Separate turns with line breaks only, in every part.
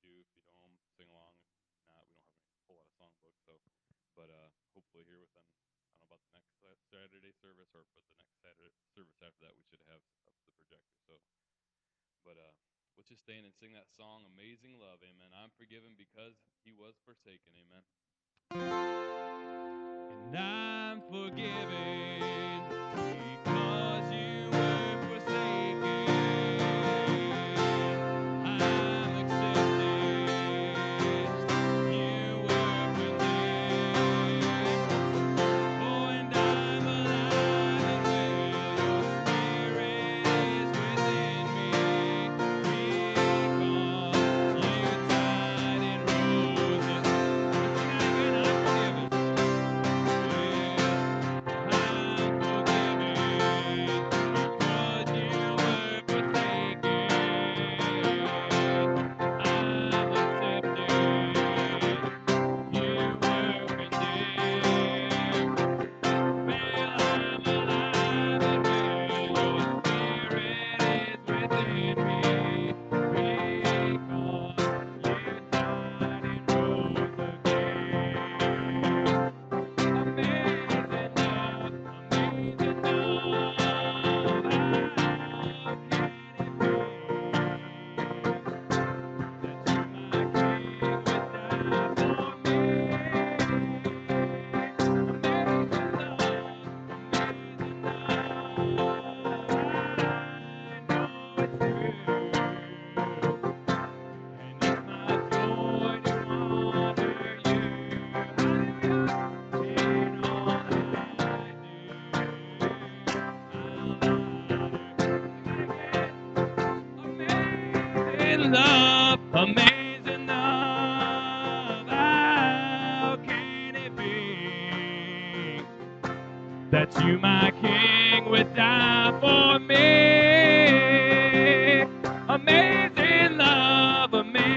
do. If you know them, sing along. If not, we don't have a whole lot of songbooks. So, but hopefully here within, I don't know about the next Saturday service, but the next Saturday service after that, we should have up the projector. So, but let's just stand and sing that song, "Amazing Love." Amen. I'm forgiven because He was forsaken. Amen. And I'm forgiven because you were forsaken. I'm accepted. You were redeemed. Oh, and I'm alive and well. Your spirit is within me. Because you died and rose again. I'm amazing love, how can it be that you, my King, would die for me? Amazing love,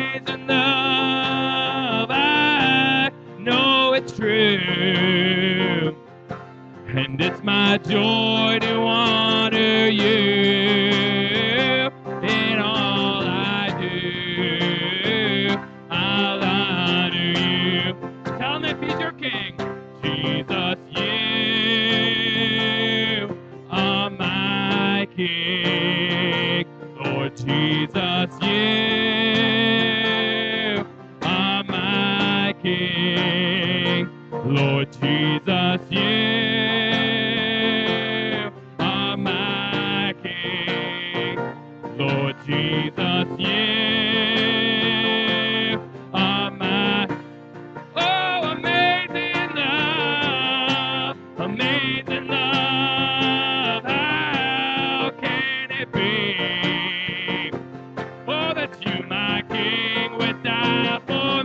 I know it's true, and it's my joy to honor you in all I do. I'll honor you. Tell him that he's your King. Jesus, you are my King. Lord Jesus, you are my King. Lord Jesus, you are my King. Lord Jesus, you are my, oh, amazing love, how can it be? Oh, that you, my King, would die for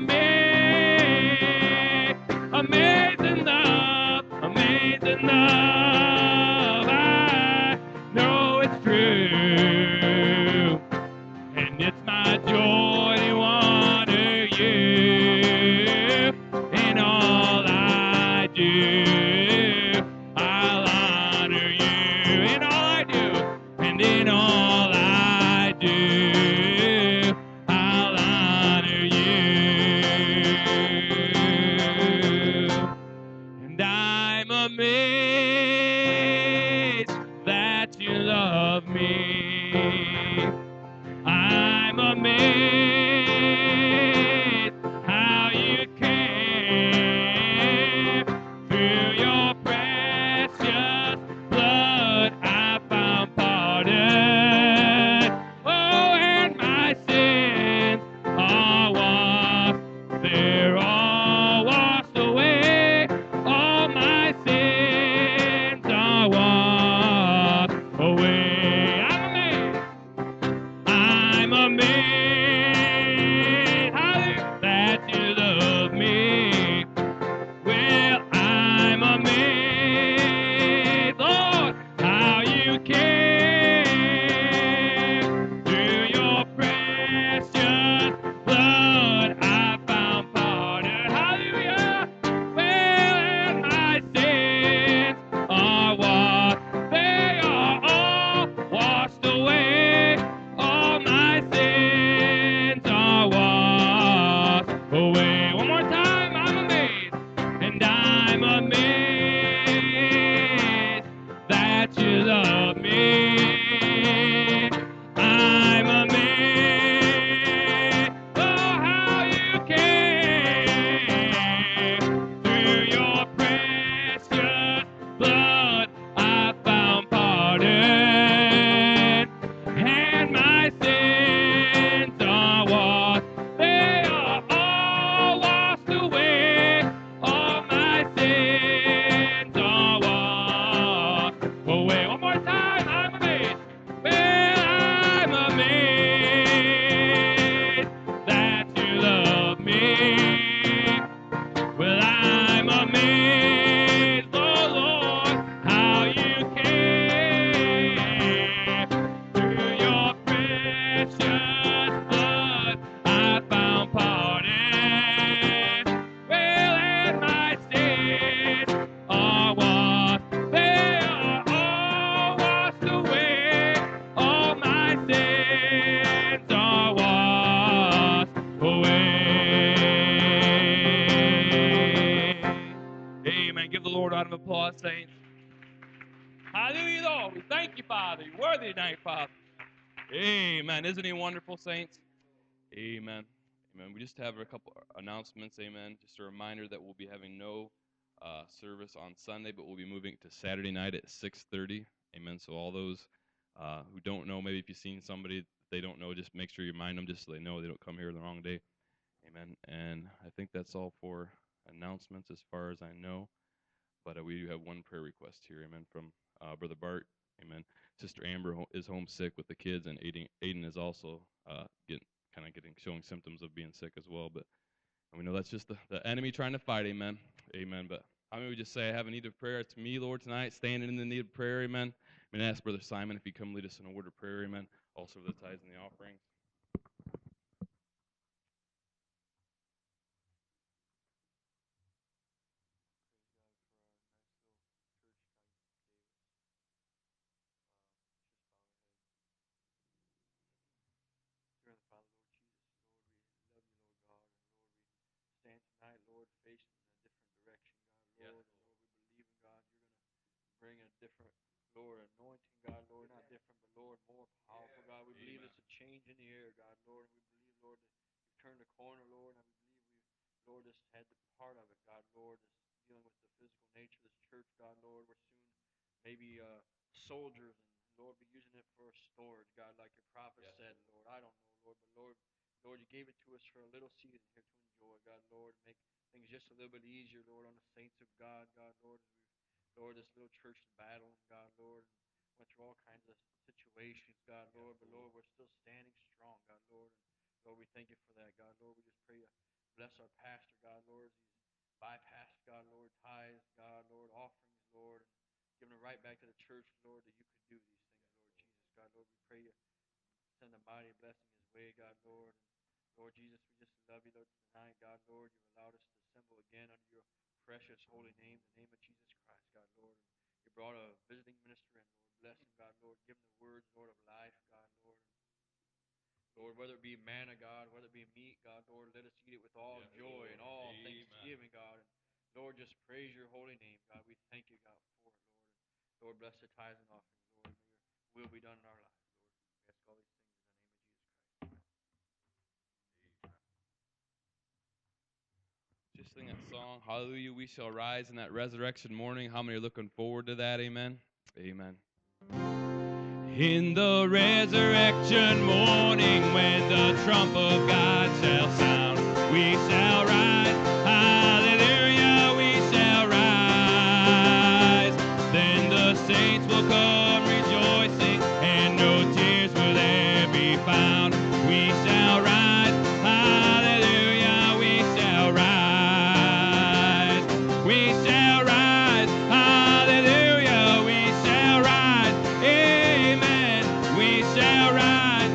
me. Amazing love, I know it's true, and it's my joy to honor you in all I do. I'll honor you in all I do, and in all I do, I'll honor you. And I'm amazed that you love me. I'm amazed how you came. Through your precious blood I found pardon. Oh, and my sins are washed. They're all washed away. All my sins are washed away. I'm amazed that you love me. Well, I'm amazed, Lord, how you came. Through your precious blood I found pardon. Hallelujah. Well, and my sins are washed. They are all washed away. All my sins applause, saints. Hallelujah, Lord. We thank you, Father. You're worthy tonight, Father. Amen. Isn't he wonderful, saints? Amen. Amen. We just have a couple announcements. Amen. Just a reminder that we'll be having no service on Sunday, but we'll be moving to Saturday night at 6:30. Amen. So all those who don't know, maybe if you've seen somebody they don't know, just make sure you remind them just so they know they don't come here the wrong day. Amen. And I think that's all for announcements as far as I know. But we do have one prayer request here. Amen. From Brother Bart. Amen. Sister Amber is homesick with the kids, and Aiden is also showing symptoms of being sick as well. But we know that's just the enemy trying to fight. Amen. Amen. But how many would just say, I have a need of prayer? It's me, Lord, tonight, standing in the need of prayer. Amen. I'm going to ask Brother Simon if he'd come lead us in a word of prayer. Amen. Also for the tithes and the offerings.
Tonight, Lord, facing a different direction, God, Lord. Yes. Lord, we believe in God, you're going to bring a different, Lord, anointing, God, Lord, not different, but Lord, more powerful, God. We believe it's a change in the air, God, Lord. And we believe, Lord, that you've turned the corner, Lord, and we believe Lord, just had the part of it, God, Lord, just dealing with the physical nature of this church, God, Lord. We're soon maybe soldiers, and Lord, be using it for storage, God, like your prophet said, Lord. I don't know, Lord, but Lord, you gave it to us for a little season here to enjoy, God, Lord, make things just a little bit easier, Lord, on the saints of God, Lord, as Lord, this little church is battling, God, Lord, and went through all kinds of situations, God, Lord, but Lord, we're still standing strong, God, Lord, and Lord, we thank you for that, God, Lord, we just pray you bless our pastor, God, Lord, as he's bypassed, God, Lord, tithes, God, Lord, offerings, Lord, and giving it right back to the church, Lord, that you could do these things, Lord Jesus, God, Lord, we pray you send a mighty blessing his way, God, Lord. And Lord Jesus, we just love you, Lord, tonight, God, Lord. You've allowed us to assemble again under your precious holy name, the name of Jesus Christ, God, Lord. And you brought a visiting minister in, Lord. Bless him, God, Lord. Give him the words, Lord, of life, God, Lord. Lord, whether it be manna, God, whether it be meat, God, Lord, let us eat it with all joy and all thanksgiving, God. And Lord, just praise your holy name, God. We thank you, God, for it, Lord. And Lord, bless the tithes and offerings, Lord. May your will be done in our lives, Lord. We ask all these things in the name of Jesus Christ.
Just sing that song, Hallelujah, we shall rise in that resurrection morning. How many are looking forward to that? Amen. Amen. In the resurrection morning, when the trump of God shall sound, we shall rise. Hallelujah, we shall rise. Then the saints will come rejoicing, and no tears will there be found. We shall rise. Hallelujah, we shall rise. We shall rise. Hallelujah, we shall rise. Amen. We shall rise.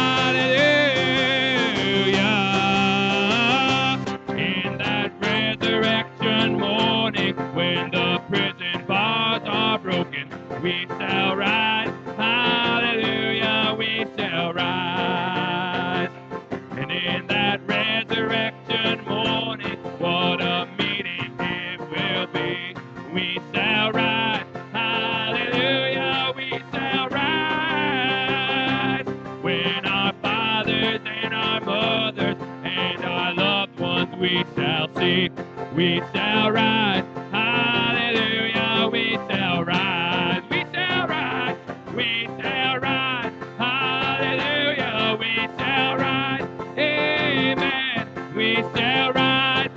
Hallelujah. In that resurrection morning, when the prison bars are broken, we shall rise. Hallelujah. We shall rise. And in that resurrection morning, what a meeting it will be. We shall rise. Hallelujah, we shall rise. When our fathers and our mothers and our loved ones we shall see, we shall rise. Hallelujah, we shall rise. We shall rise. We shall rise. Hallelujah, we shall rise. Amen. We shall rise.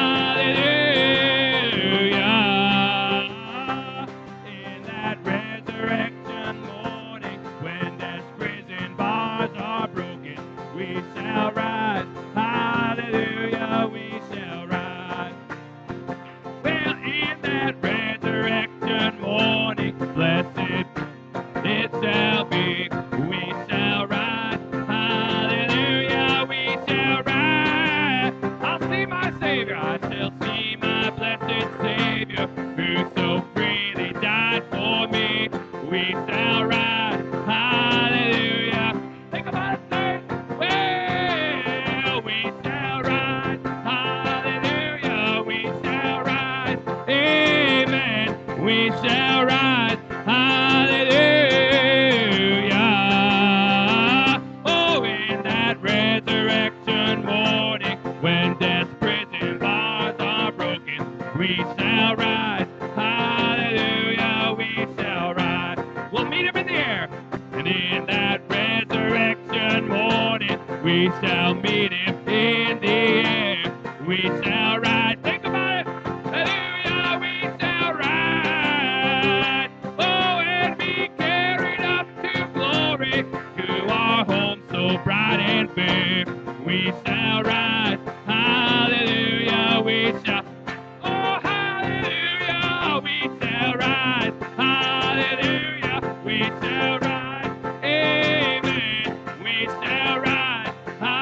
Hallelujah. In that resurrection morning, when death's prison bars are broken, we shall rise. Hallelujah. We shall rise. Well, in that resurrection morning, blessed it shall be. We shall rise. Hallelujah. We shall rise. I'll see my Savior. I shall see my blessed Savior, who so freely died for me. We shall rise. Hallelujah. Think about it, say,
We shall meet him in the air. We shall ride. Think about it. Hallelujah, we shall ride. Oh, and be carried up to glory, to our home so bright and fair. We shall ride. Hallelujah, we shall. Oh, hallelujah, we shall ride. Hallelujah, we shall ride. Amen. We shall ride.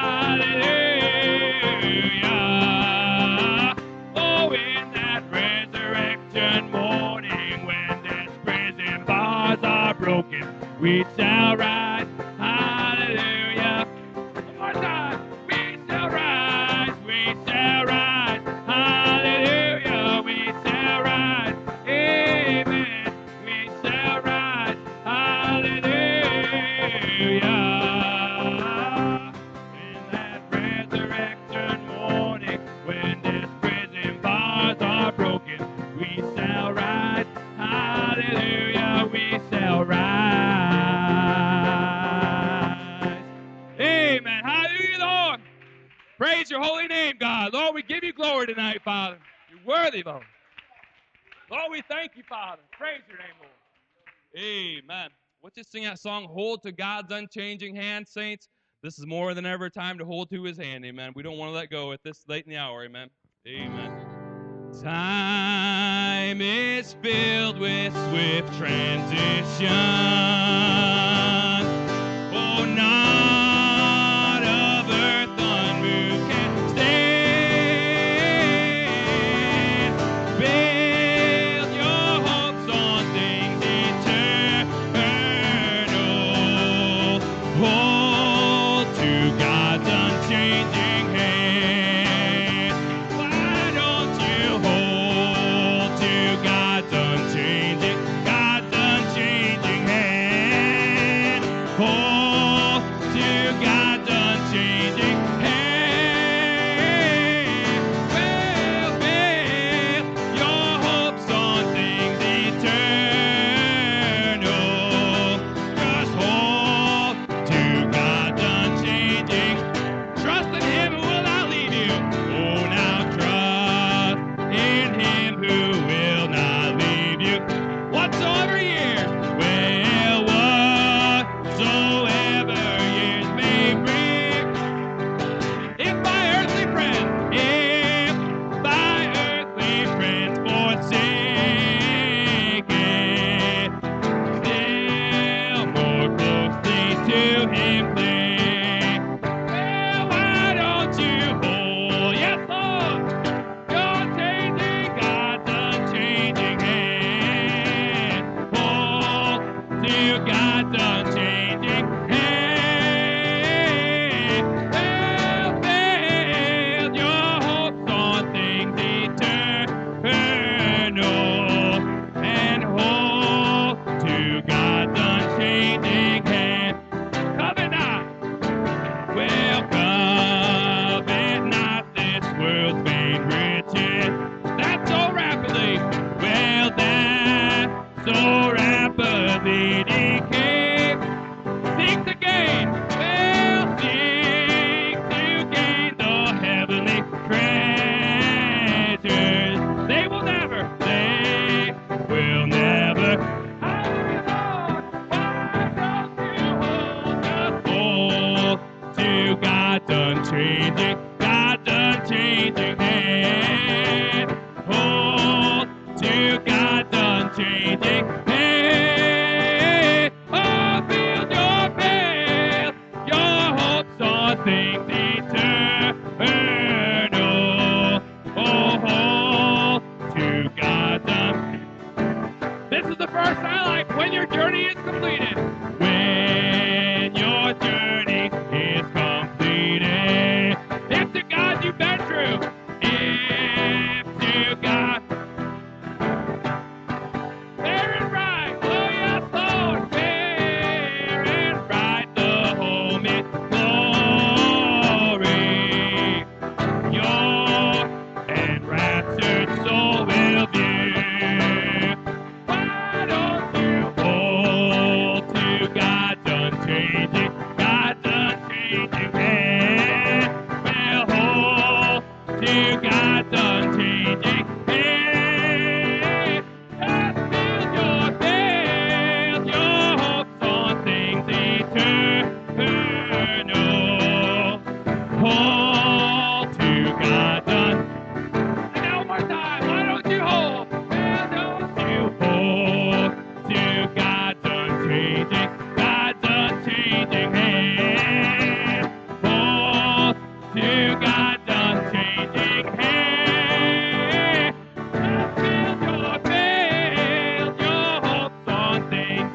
Hallelujah. Oh, in that resurrection morning, when this prison bars are broken, we shall rise. Hallelujah. One more time. We shall rise. We shall rise. Hallelujah. We shall rise. Amen. We shall rise. Hallelujah. In that resurrection morning, when this prison bars are broken, we shall rise. Hallelujah. We shall rise. Amen. Hallelujah, Lord. Praise your holy name, God. Lord, we give you glory tonight, Father. You're worthy, Lord. Lord, we thank you, Father. Praise your name, Lord. Amen. Let's just sing that song, Hold to God's Unchanging Hand, saints. This is more than ever time to hold to his hand, amen. We don't want to let go at this late in the hour, amen. Amen. Time is filled with swift transition. Oh, not of earth unmoved can stand. Build your hopes on things eternal. Hold to God's unchanging hand. Why don't you hold to God's unchanging hand? Hold to God's unchanging hand. Well, build your hopes on things eternal. Just hold to God's unchanging. Trust in him who will not leave you. Oh, now trust in him who will not leave you. Whatsoever years, well, whatsoever years may bring. If by earthly friends forsaken, still more closely to him cling. Well, why don't you hold, yes, Lord, God's unchanging hand. Hold to God's unchanging hand. Well, build your hopes on things eternal, and hold to God's unchanging hand. Covet not, well, covet not this world's vain riches, that so rapidly, well, that so rapidly decay. Seek to gain, well, seek to gain the heavenly treasures. They will never. Hallelujah, Lord. Why don't you hold to God's unchanging hand? Hold to God's unchanging hand. Oh, build your hopes on things eternal. Oh, hold to God's unchanging. This is the verse I like. When your journey is completed. When your journey is completed. If to God you've been true. If to God. Fair and right. Oh, yes, Lord. Fair and right. The home is glorious. hold to God's now one more time. Why don't you hold? Why don't you hold to God's unchanging hand? Hold to God's unchanging hand. Build your hopes on things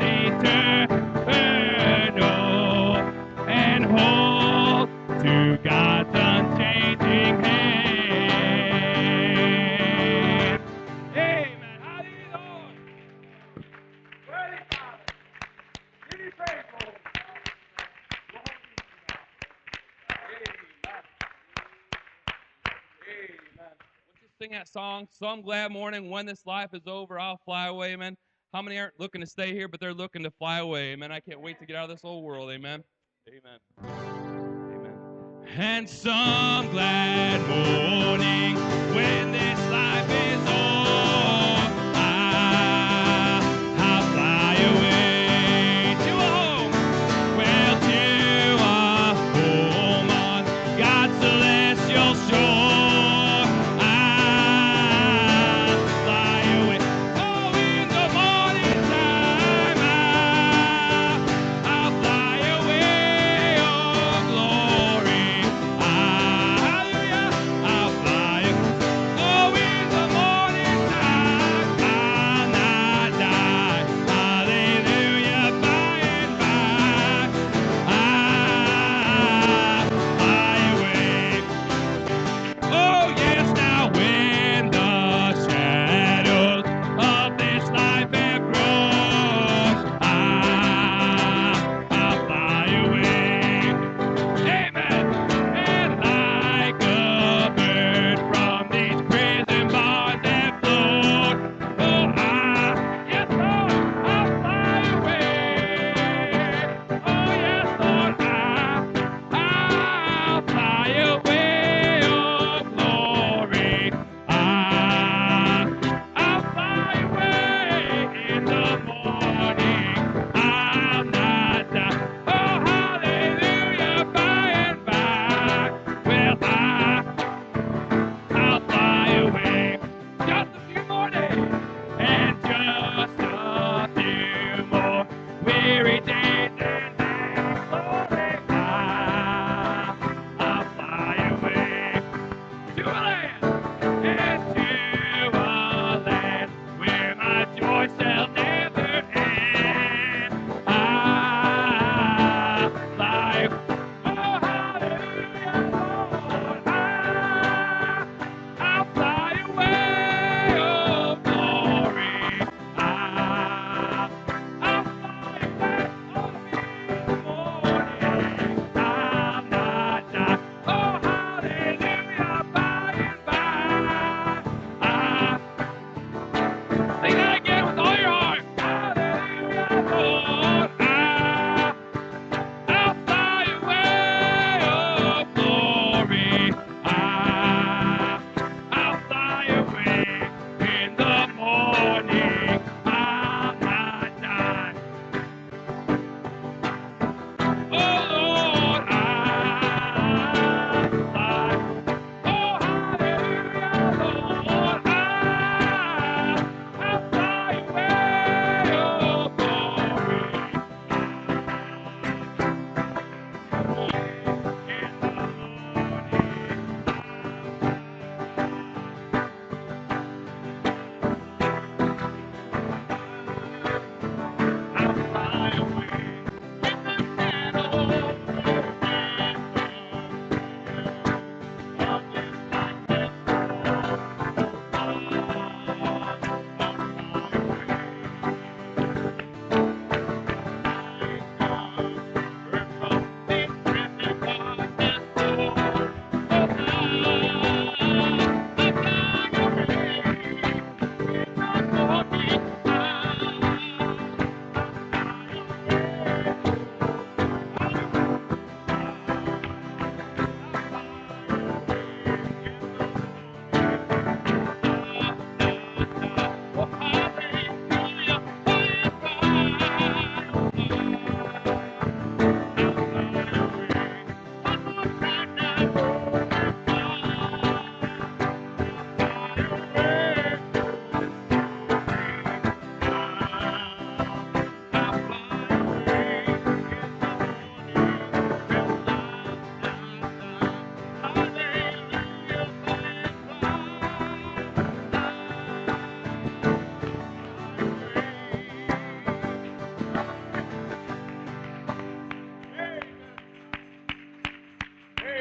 eternal, and hold to God's unchanging hand. Amen. Hallelujah, Lord. Praise God. Give me praise, Lord. Let's just sing that song. Some glad morning when this life is over, I'll fly away, amen. How many aren't looking to stay here, but they're looking to fly away, amen? I can't wait to get out of this old world, amen. Amen. Amen. And some glad morning when this life is over, I'll fly away to a home. Well, to a home on God's celestial shore, I'll fly away. Oh, in the morning time, I'll fly away. Oh, glory, hallelujah, I'll fly away. Oh,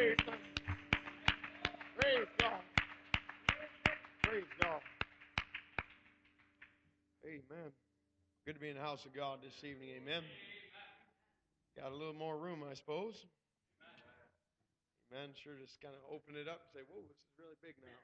Praise God. Praise God. Praise God. Amen. Good to be in the house of God this evening. Amen. Got a little more room, I suppose. Amen. Sure, just kind of open it up and say, "Whoa, this is really big now."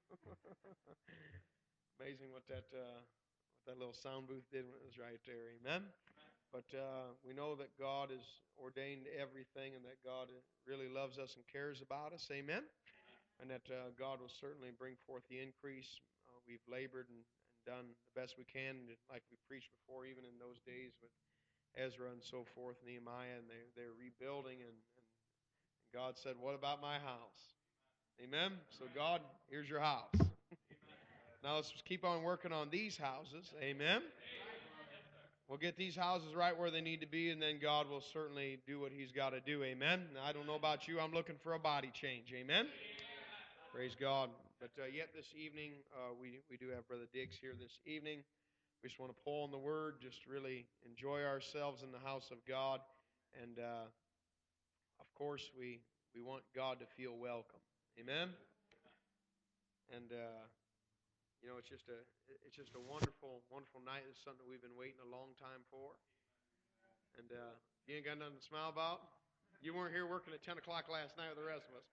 Amazing what that little sound booth did when it was right there. Amen. But we know that God has ordained everything, and that God really loves us and cares about us. Amen. And that God will certainly bring forth the increase. We've labored and done the best we can, like we preached before, even in those days with Ezra and so forth, Nehemiah, and they're rebuilding, and God said, "What about my house?" Amen? So God, here's your house. Now let's just keep on working on these houses. Amen? We'll get these houses right where they need to be, and then God will certainly do what He's got to do. Amen? Now, I don't know about you. I'm looking for a body change. Amen? Praise God. But yet this evening, we do have Brother Diggs here this evening. We just want to pull on the Word, just really enjoy ourselves in the house of God. And, of course, we want God to feel welcome. Amen? And, it's just a wonderful, wonderful night. It's something we've been waiting a long time for. And you ain't got nothing to smile about? You weren't here working at 10 o'clock last night with the rest of us.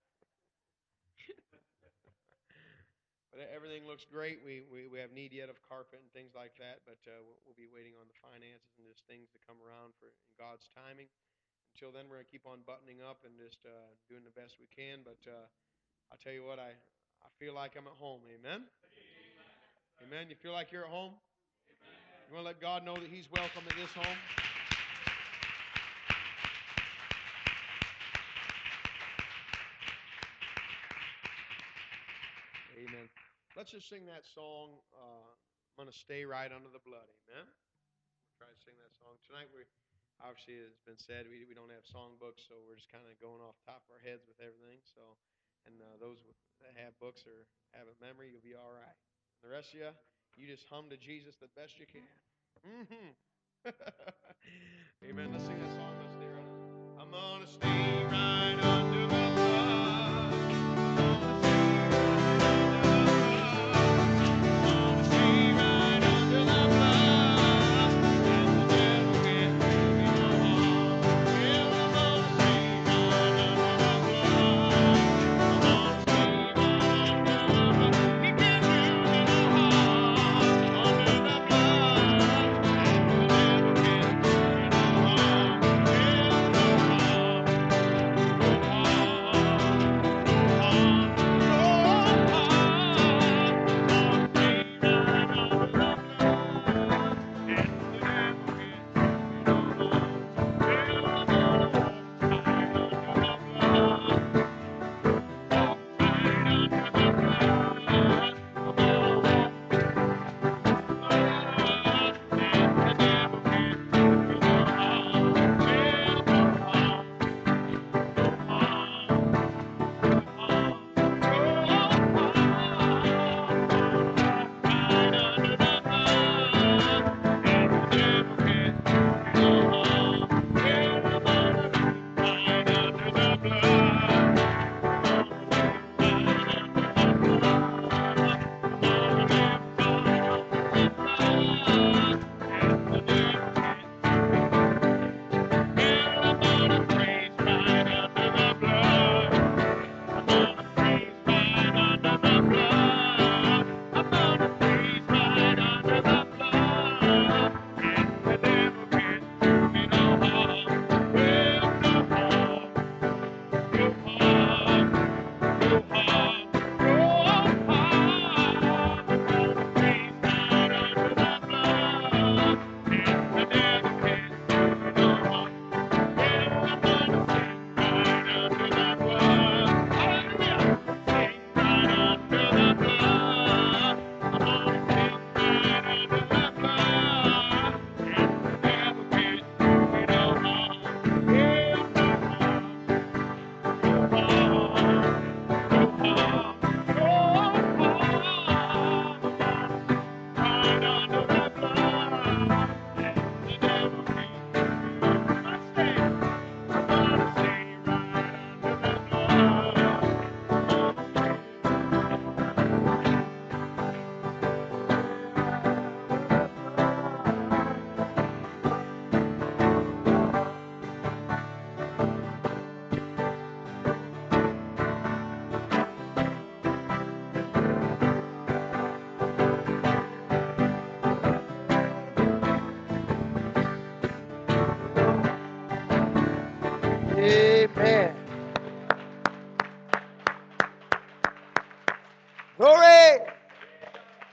But everything looks great. We have need yet of carpet and things like that, but we'll be waiting on the finances and just things to come around in God's timing. Until then, we're going to keep on buttoning up and just doing the best we can. But I'll tell you what, I feel like I'm at home. Amen? Amen. You feel like you're at home? You want to let God know that He's welcome at this home? Amen. Let's just sing that song, I'm going to stay right under the blood. Amen? We'll try to sing that song. Tonight, obviously, it's been said, we don't have songbooks, so we're just kind of going off the top of our heads with everything. So, and those that have books or have a memory, you'll be all right. The rest of you just hum to Jesus the best you can. Mm-hmm. Amen. Let's sing that song. Let's stay right under. I'm going to stay right under the blood.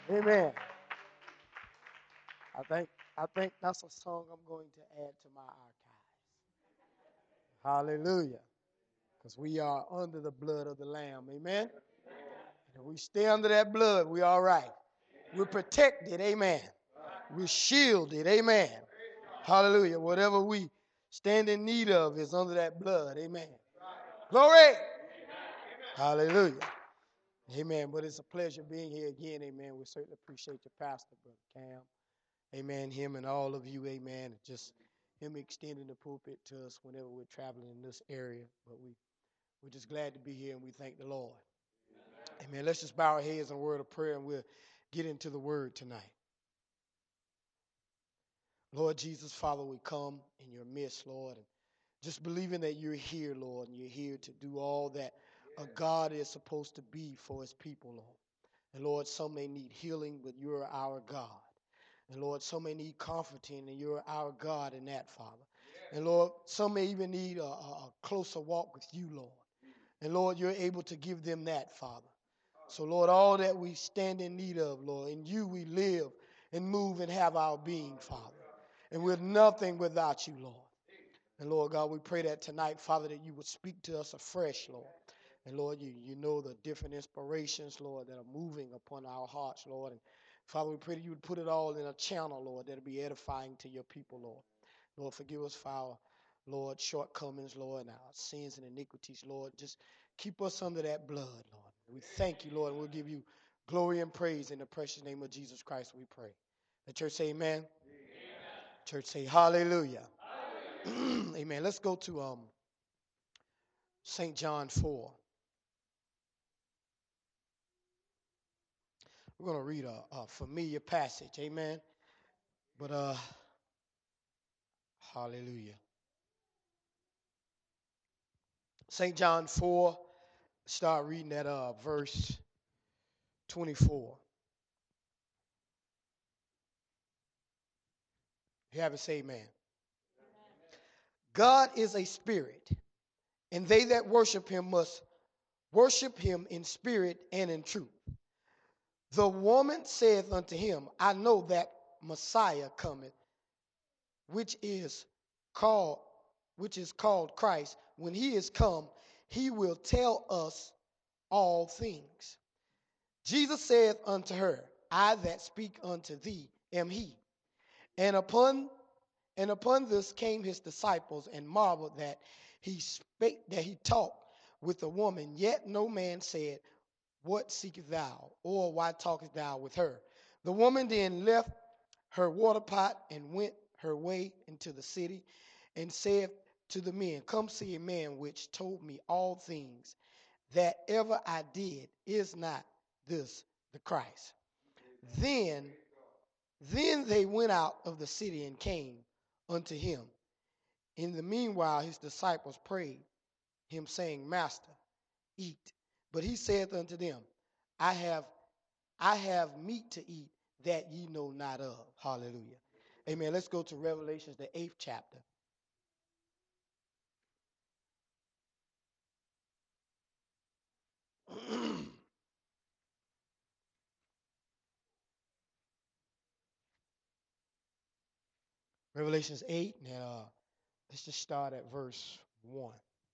Amen. I think that's a song I'm going to add to my archives. Hallelujah. Because we are under the blood of the Lamb. Amen. And if we stay under that blood, we're all right. We're protected. Amen. We're shielded. Amen. Hallelujah. Whatever we stand in need of is under that blood. Amen. Glory. Hallelujah. Amen. But it's a pleasure being here again. Amen. We certainly appreciate your pastor, Brother Cam. Amen. Him and all of you. Amen. Just him extending the pulpit to us whenever we're traveling in this area. But we're just glad to be here, and we thank the Lord. Amen. Let's just bow our heads in a word of prayer, and we'll get into the word tonight. Lord Jesus, Father, we come in your midst, Lord, and just believing that you're here, Lord, and you're here to do all that a God is supposed to be for his people, Lord. And Lord, some may need healing, but you're our God. And Lord, some may need comforting, and you're our God in that, Father. And Lord, some may even need a closer walk with you, Lord. And Lord, you're able to give them that, Father. So Lord, all that we stand in need of, Lord, in you we live and move and have our being, Father. And we're nothing without you, Lord. And Lord God, we pray that tonight, Father, that you would speak to us afresh, Lord. And Lord, you know the different inspirations, Lord, that are moving upon our hearts, Lord. And Father, we pray that you would put it all in a channel, Lord, that'll be edifying to your people, Lord. Lord, forgive us for our, Lord, shortcomings, Lord, and our sins and iniquities, Lord. Just keep us under that blood, Lord. We thank you, Lord, and we'll give you glory and praise in the precious name of Jesus Christ, we pray. The church say amen. Amen. Church say hallelujah. Amen. Let's go to St. John 4. We're going to read a familiar passage. Amen. But hallelujah. St. John 4, start reading at verse 24. You have it, say amen. God is a spirit, and they that worship him must worship him in spirit and in truth. The woman saith unto him, I know that Messiah cometh, which is called Christ. When he is come, he will tell us all things. Jesus saith unto her, I that speak unto thee am he. And upon this came his disciples and marveled that he talked with a woman. Yet no man said, What seekest thou? Or why talkest thou with her? The woman then left her water pot and went her way into the city and said to the men, Come see a man which told me all things that ever I did. Is not this the Christ? Then they went out of the city and came unto him. In the meanwhile, his disciples prayed him, saying, Master, eat. But he saith unto them, I have meat to eat that ye know not of. Hallelujah. Amen. Let's go to Revelations, the 8th chapter. Revelations 8, now let's just start at verse 1.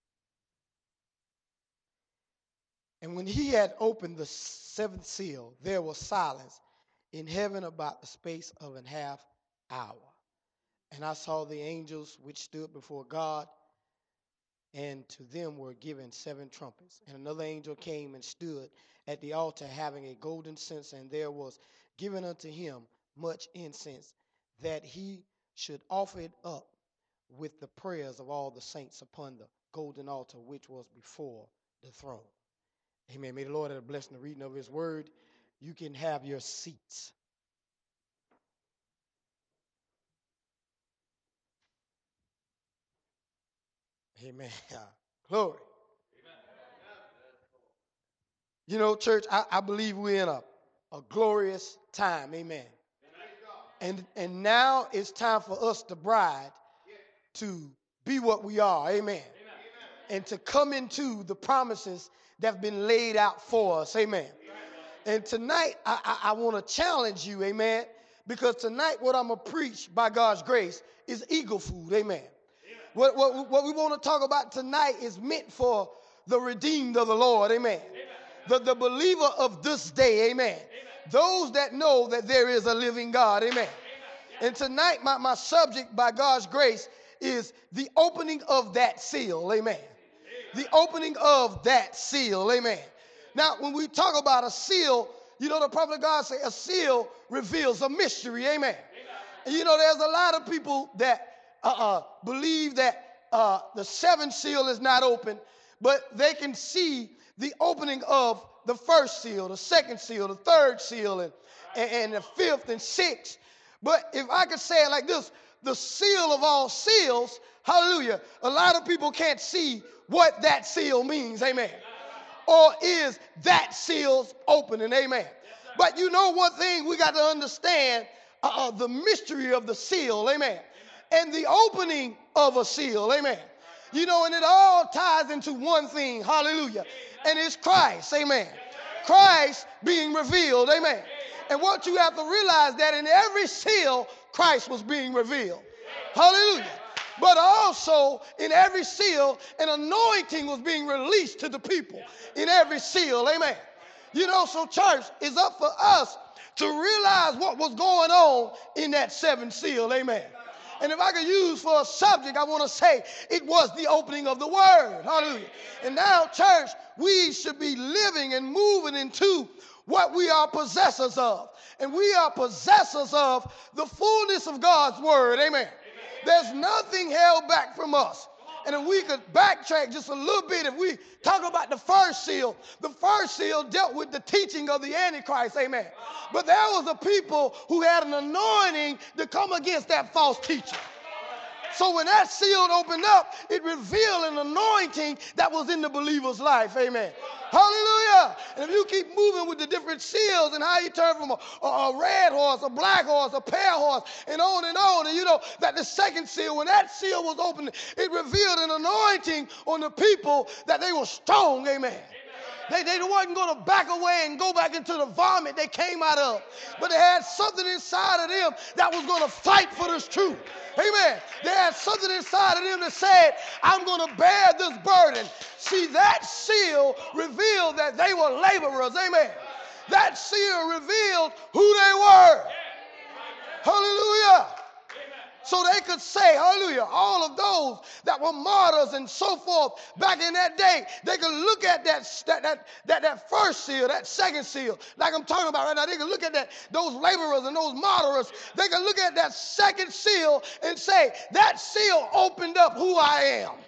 And when he had opened the seventh seal, there was silence in heaven about the space of an half hour. And I saw the angels which stood before God, and to them were given 7 trumpets. And another angel came and stood at the altar, having a golden censer, and there was given unto him much incense, that he should offer it up with the prayers of all the saints upon the golden altar which was before the throne. Amen. May the Lord have blessed the reading of his word. You can have your seats. Amen. Glory. You know, church, I believe we're in a glorious time. Amen. And now it's time for us, the bride, to be what we are. Amen. And to come into the promises that have been laid out for us. Amen. And tonight, I want to challenge you, amen, because tonight what I'm going to preach by God's grace is eagle food, amen. What we want to talk about tonight is meant for the redeemed of the Lord, amen. The believer of this day, amen. Those that know that there is a living God, amen. And tonight, my subject by God's grace is the opening of that seal, amen. The opening of that seal, amen. Now, when we talk about a seal, you know the prophet of God say a seal reveals a mystery, amen. And you know there's a lot of people that believe that the seventh seal is not open, but they can see the opening of the first seal, the second seal, the third seal, and the fifth and sixth. But if I could say it like this, the seal of all seals, hallelujah, a lot of people can't see what that seal means, amen. Or is that seal's opening, amen. But you know one thing we got to understand, the mystery of the seal, amen. And the opening of a seal, amen. You know, and it all ties into one thing, hallelujah. And it's Christ, amen. Christ being revealed, amen. And what you have to realize that in every seal, Christ was being revealed. Hallelujah. But also in every seal, an anointing was being released to the people. In every seal, amen. You know, so church, it's up for us to realize what was going on in that seventh seal, amen. And if I could use for a subject, I want to say it was the opening of the word. Hallelujah. And now, church, we should be living and moving into what we are possessors of. And we are possessors of the fullness of God's word. Amen. There's nothing held back from us. And if we could backtrack just a little bit, if we talk about the first seal dealt with the teaching of the Antichrist, amen. But there was a people who had an anointing to come against that false teacher. So when that seal opened up, it revealed an anointing that was in the believer's life, amen. Hallelujah. And if you keep moving with the different seals and how you turn from a red horse, a black horse, a pale horse, and on, you know that the second seal, when that seal was opened, it revealed an anointing on the people that they were strong, amen. They wasn't going to back away and go back into the vomit they came out of. But they had something inside of them that was going to fight for this truth. Amen. They had something inside of them that said, I'm going to bear this burden. See, that seal revealed that they were laborers. Amen. That seal revealed who they were. Hallelujah. So they could say, hallelujah, all of those that were martyrs and so forth back in that day, they could look at that first seal, that second seal, like I'm talking about right now. They could look at those laborers and those martyrs. They could look at that second seal and say, that seal opened up who I am.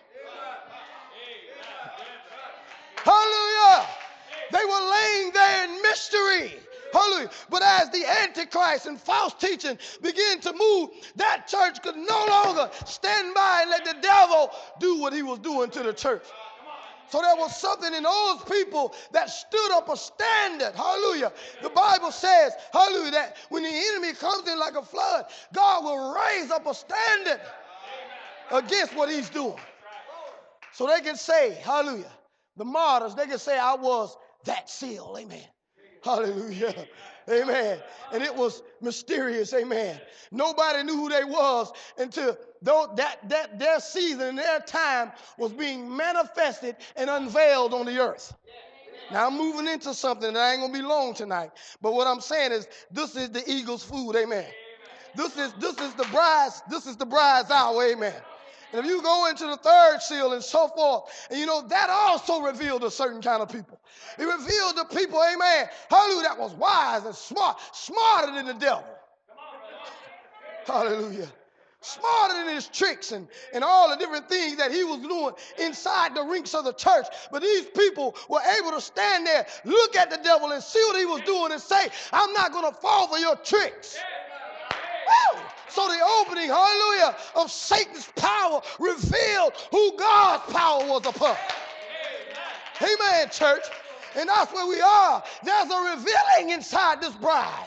Hallelujah. They were laying there in mystery. Hallelujah. But as the Antichrist and false teaching began to move, that church could no longer stand by and let the devil do what he was doing to the church. So there was something in those people that stood up a standard. Hallelujah. The Bible says, hallelujah, that when the enemy comes in like a flood, God will raise up a standard against what he's doing. So they can say, hallelujah, the martyrs, they can say, I was that seal. Amen. Hallelujah. Amen. And it was mysterious. Amen. Nobody knew who they was until that their season and their time was being manifested and unveiled on the earth. Now I'm moving into something that I ain't gonna be long tonight. But what I'm saying is this is the eagle's food. Amen. This is the bride's hour. Amen. And if you go into the third seal and so forth, and you know, that also revealed a certain kind of people. It revealed the people, amen, hallelujah, that was wise and smart, smarter than the devil. Hallelujah. Smarter than his tricks and all the different things that he was doing inside the ranks of the church. But these people were able to stand there, look at the devil and see what he was doing and say, I'm not going to fall for your tricks. Woo! So the opening, hallelujah, of Satan's power revealed who God's power was upon. Amen, church. And that's where we are. There's a revealing inside this bride.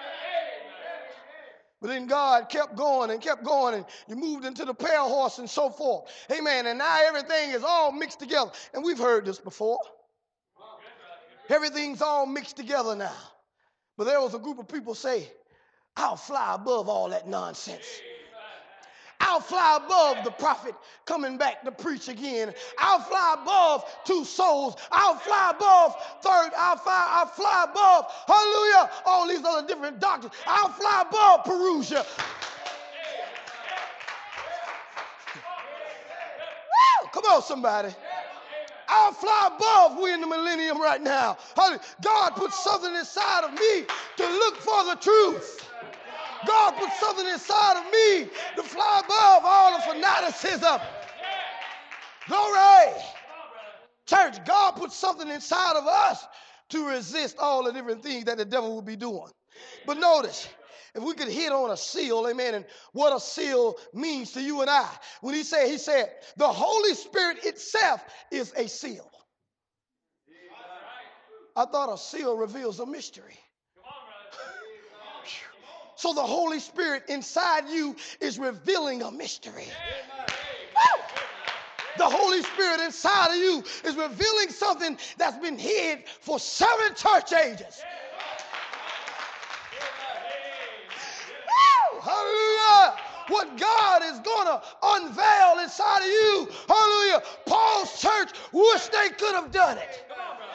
But then God kept going, and you moved into the pale horse and so forth. Amen. And now everything is all mixed together. And we've heard this before. Everything's all mixed together now. But there was a group of people say, I'll fly above all that nonsense. I'll fly above the prophet coming back to preach again. I'll fly above 2 souls. I'll fly above third. I'll fly above, hallelujah, all these other different doctrines. I'll fly above Perusia. Woo! Come on, somebody. I'll fly above. We're in the millennium right now. God put something inside of me to look for the truth. God put something inside of me to fly above all the fanaticism. Glory. Church, God put something inside of us to resist all the different things that the devil will be doing. But notice, if we could hit on a seal, amen, and what a seal means to you and I. When he said, the Holy Spirit itself is a seal. I thought a seal reveals a mystery. So the Holy Spirit inside you is revealing a mystery. Woo! The Holy Spirit inside of you is revealing something that's been hid for 7 church ages. Woo! Hallelujah! What God is going to unveil inside of you. Hallelujah! Paul's church wish they could have done it.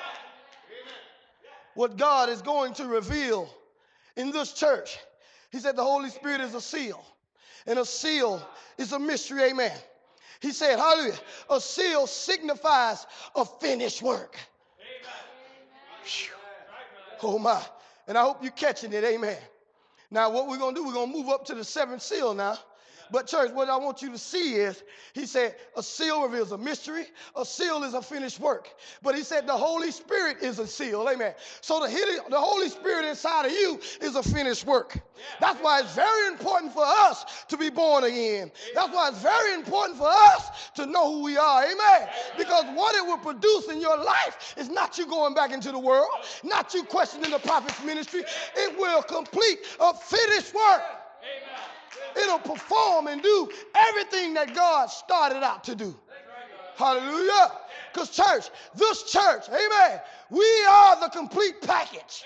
What God is going to reveal in this church. He said the Holy Spirit is a seal. And a seal is a mystery, amen. He said, hallelujah, a seal signifies a finished work. Amen. Oh my. And I hope you're catching it, amen. Now what we're going to do, we're going to move up to the 7th seal now. But church, what I want you to see is, he said, a seal reveals a mystery. A seal is a finished work. But he said the Holy Spirit is a seal. Amen. So the Holy Spirit inside of you is a finished work. That's why it's very important for us to be born again. That's why it's very important for us to know who we are. Amen. Because what it will produce in your life is not you going back into the world, not you questioning the prophet's ministry. It will complete a finished work. It'll perform and do everything that God started out to do. Hallelujah. Because church, this church, amen, we are the complete package.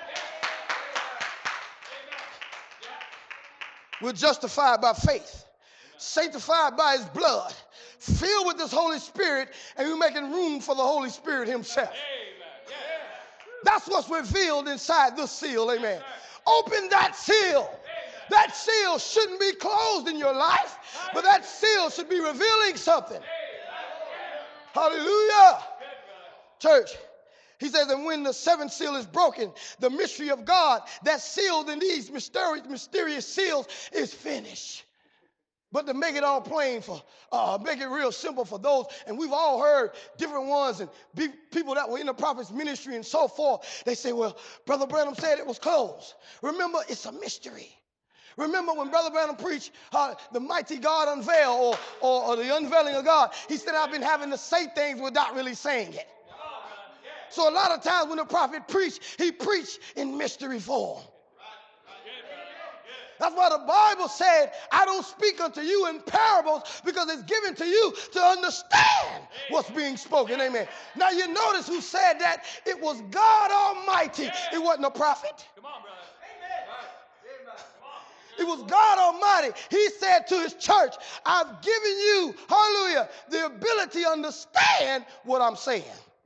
We're justified by faith, sanctified by his blood, filled with this Holy Spirit, and we're making room for the Holy Spirit himself. That's what's revealed inside this seal, amen. Open that seal. That seal shouldn't be closed in your life, but that seal should be revealing something. Hallelujah. Church, he says, and when the 7th seal is broken, the mystery of God that's sealed in these mysterious seals is finished. But to make it all plain make it real simple for those, and we've all heard different ones and people that were in the prophet's ministry and so forth, they say, well, Brother Branham said it was closed. Remember, it's a mystery. Remember when Brother Branham preached the mighty God unveil or the unveiling of God, he said, I've been having to say things without really saying it. So a lot of times when the prophet preached, he preached in mystery form. That's why the Bible said, I don't speak unto you in parables because it's given to you to understand what's being spoken. Amen. Now you notice who said that? It was God Almighty. It wasn't a prophet. Come on, brother. It was God Almighty. He said to his church, I've given you, hallelujah, the ability to understand what I'm saying.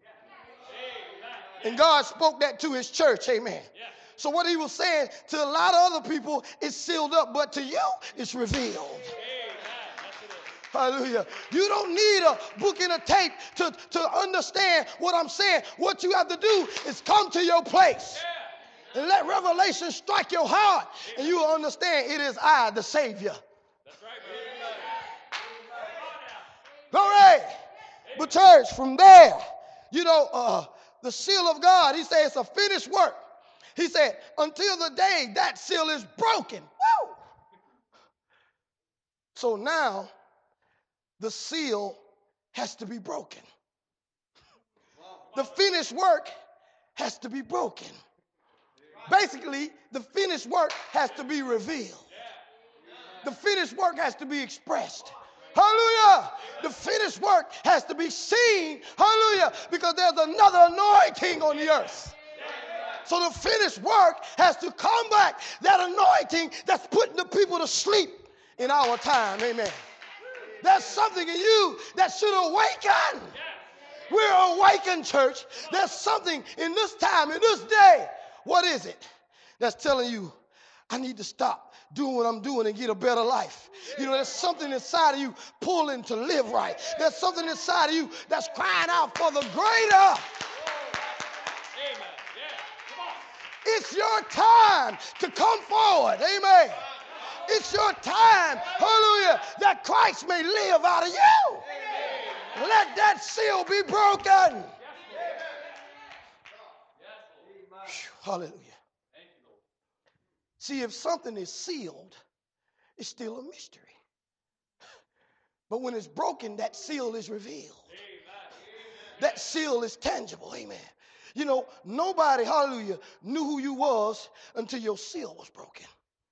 And God spoke that to his church, amen. So what he was saying to a lot of other people is sealed up, but to you, it's revealed. Hallelujah. You don't need a book and a tape to understand what I'm saying. What you have to do is come to your place. And let revelation strike your heart, and you will understand it is I, the Savior. That's right, brother. Glory. But church, from there, the seal of God, he said it's a finished work. He said, until the day that seal is broken. Woo! So now, the seal has to be broken. The finished work has to be broken. Basically, the finished work has to be revealed. The finished work has to be expressed. Hallelujah. The finished work has to be seen. Hallelujah. Because there's another anointing on the earth. So the finished work has to combat that anointing that's putting the people to sleep in our time. Amen. There's something in you that should awaken. We're awakened, church. There's something in this time, in this day. What is it that's telling you, I need to stop doing what I'm doing and get a better life? You know, there's something inside of you pulling to live right. There's something inside of you that's crying out for the greater. It's your time to come forward. Amen. It's your time, hallelujah, that Christ may live out of you. Let that seal be broken. Hallelujah. See, if something is sealed, it's still a mystery. But when it's broken, that seal is revealed. That seal is tangible. Amen. You know, nobody, hallelujah, knew who you was until your seal was broken.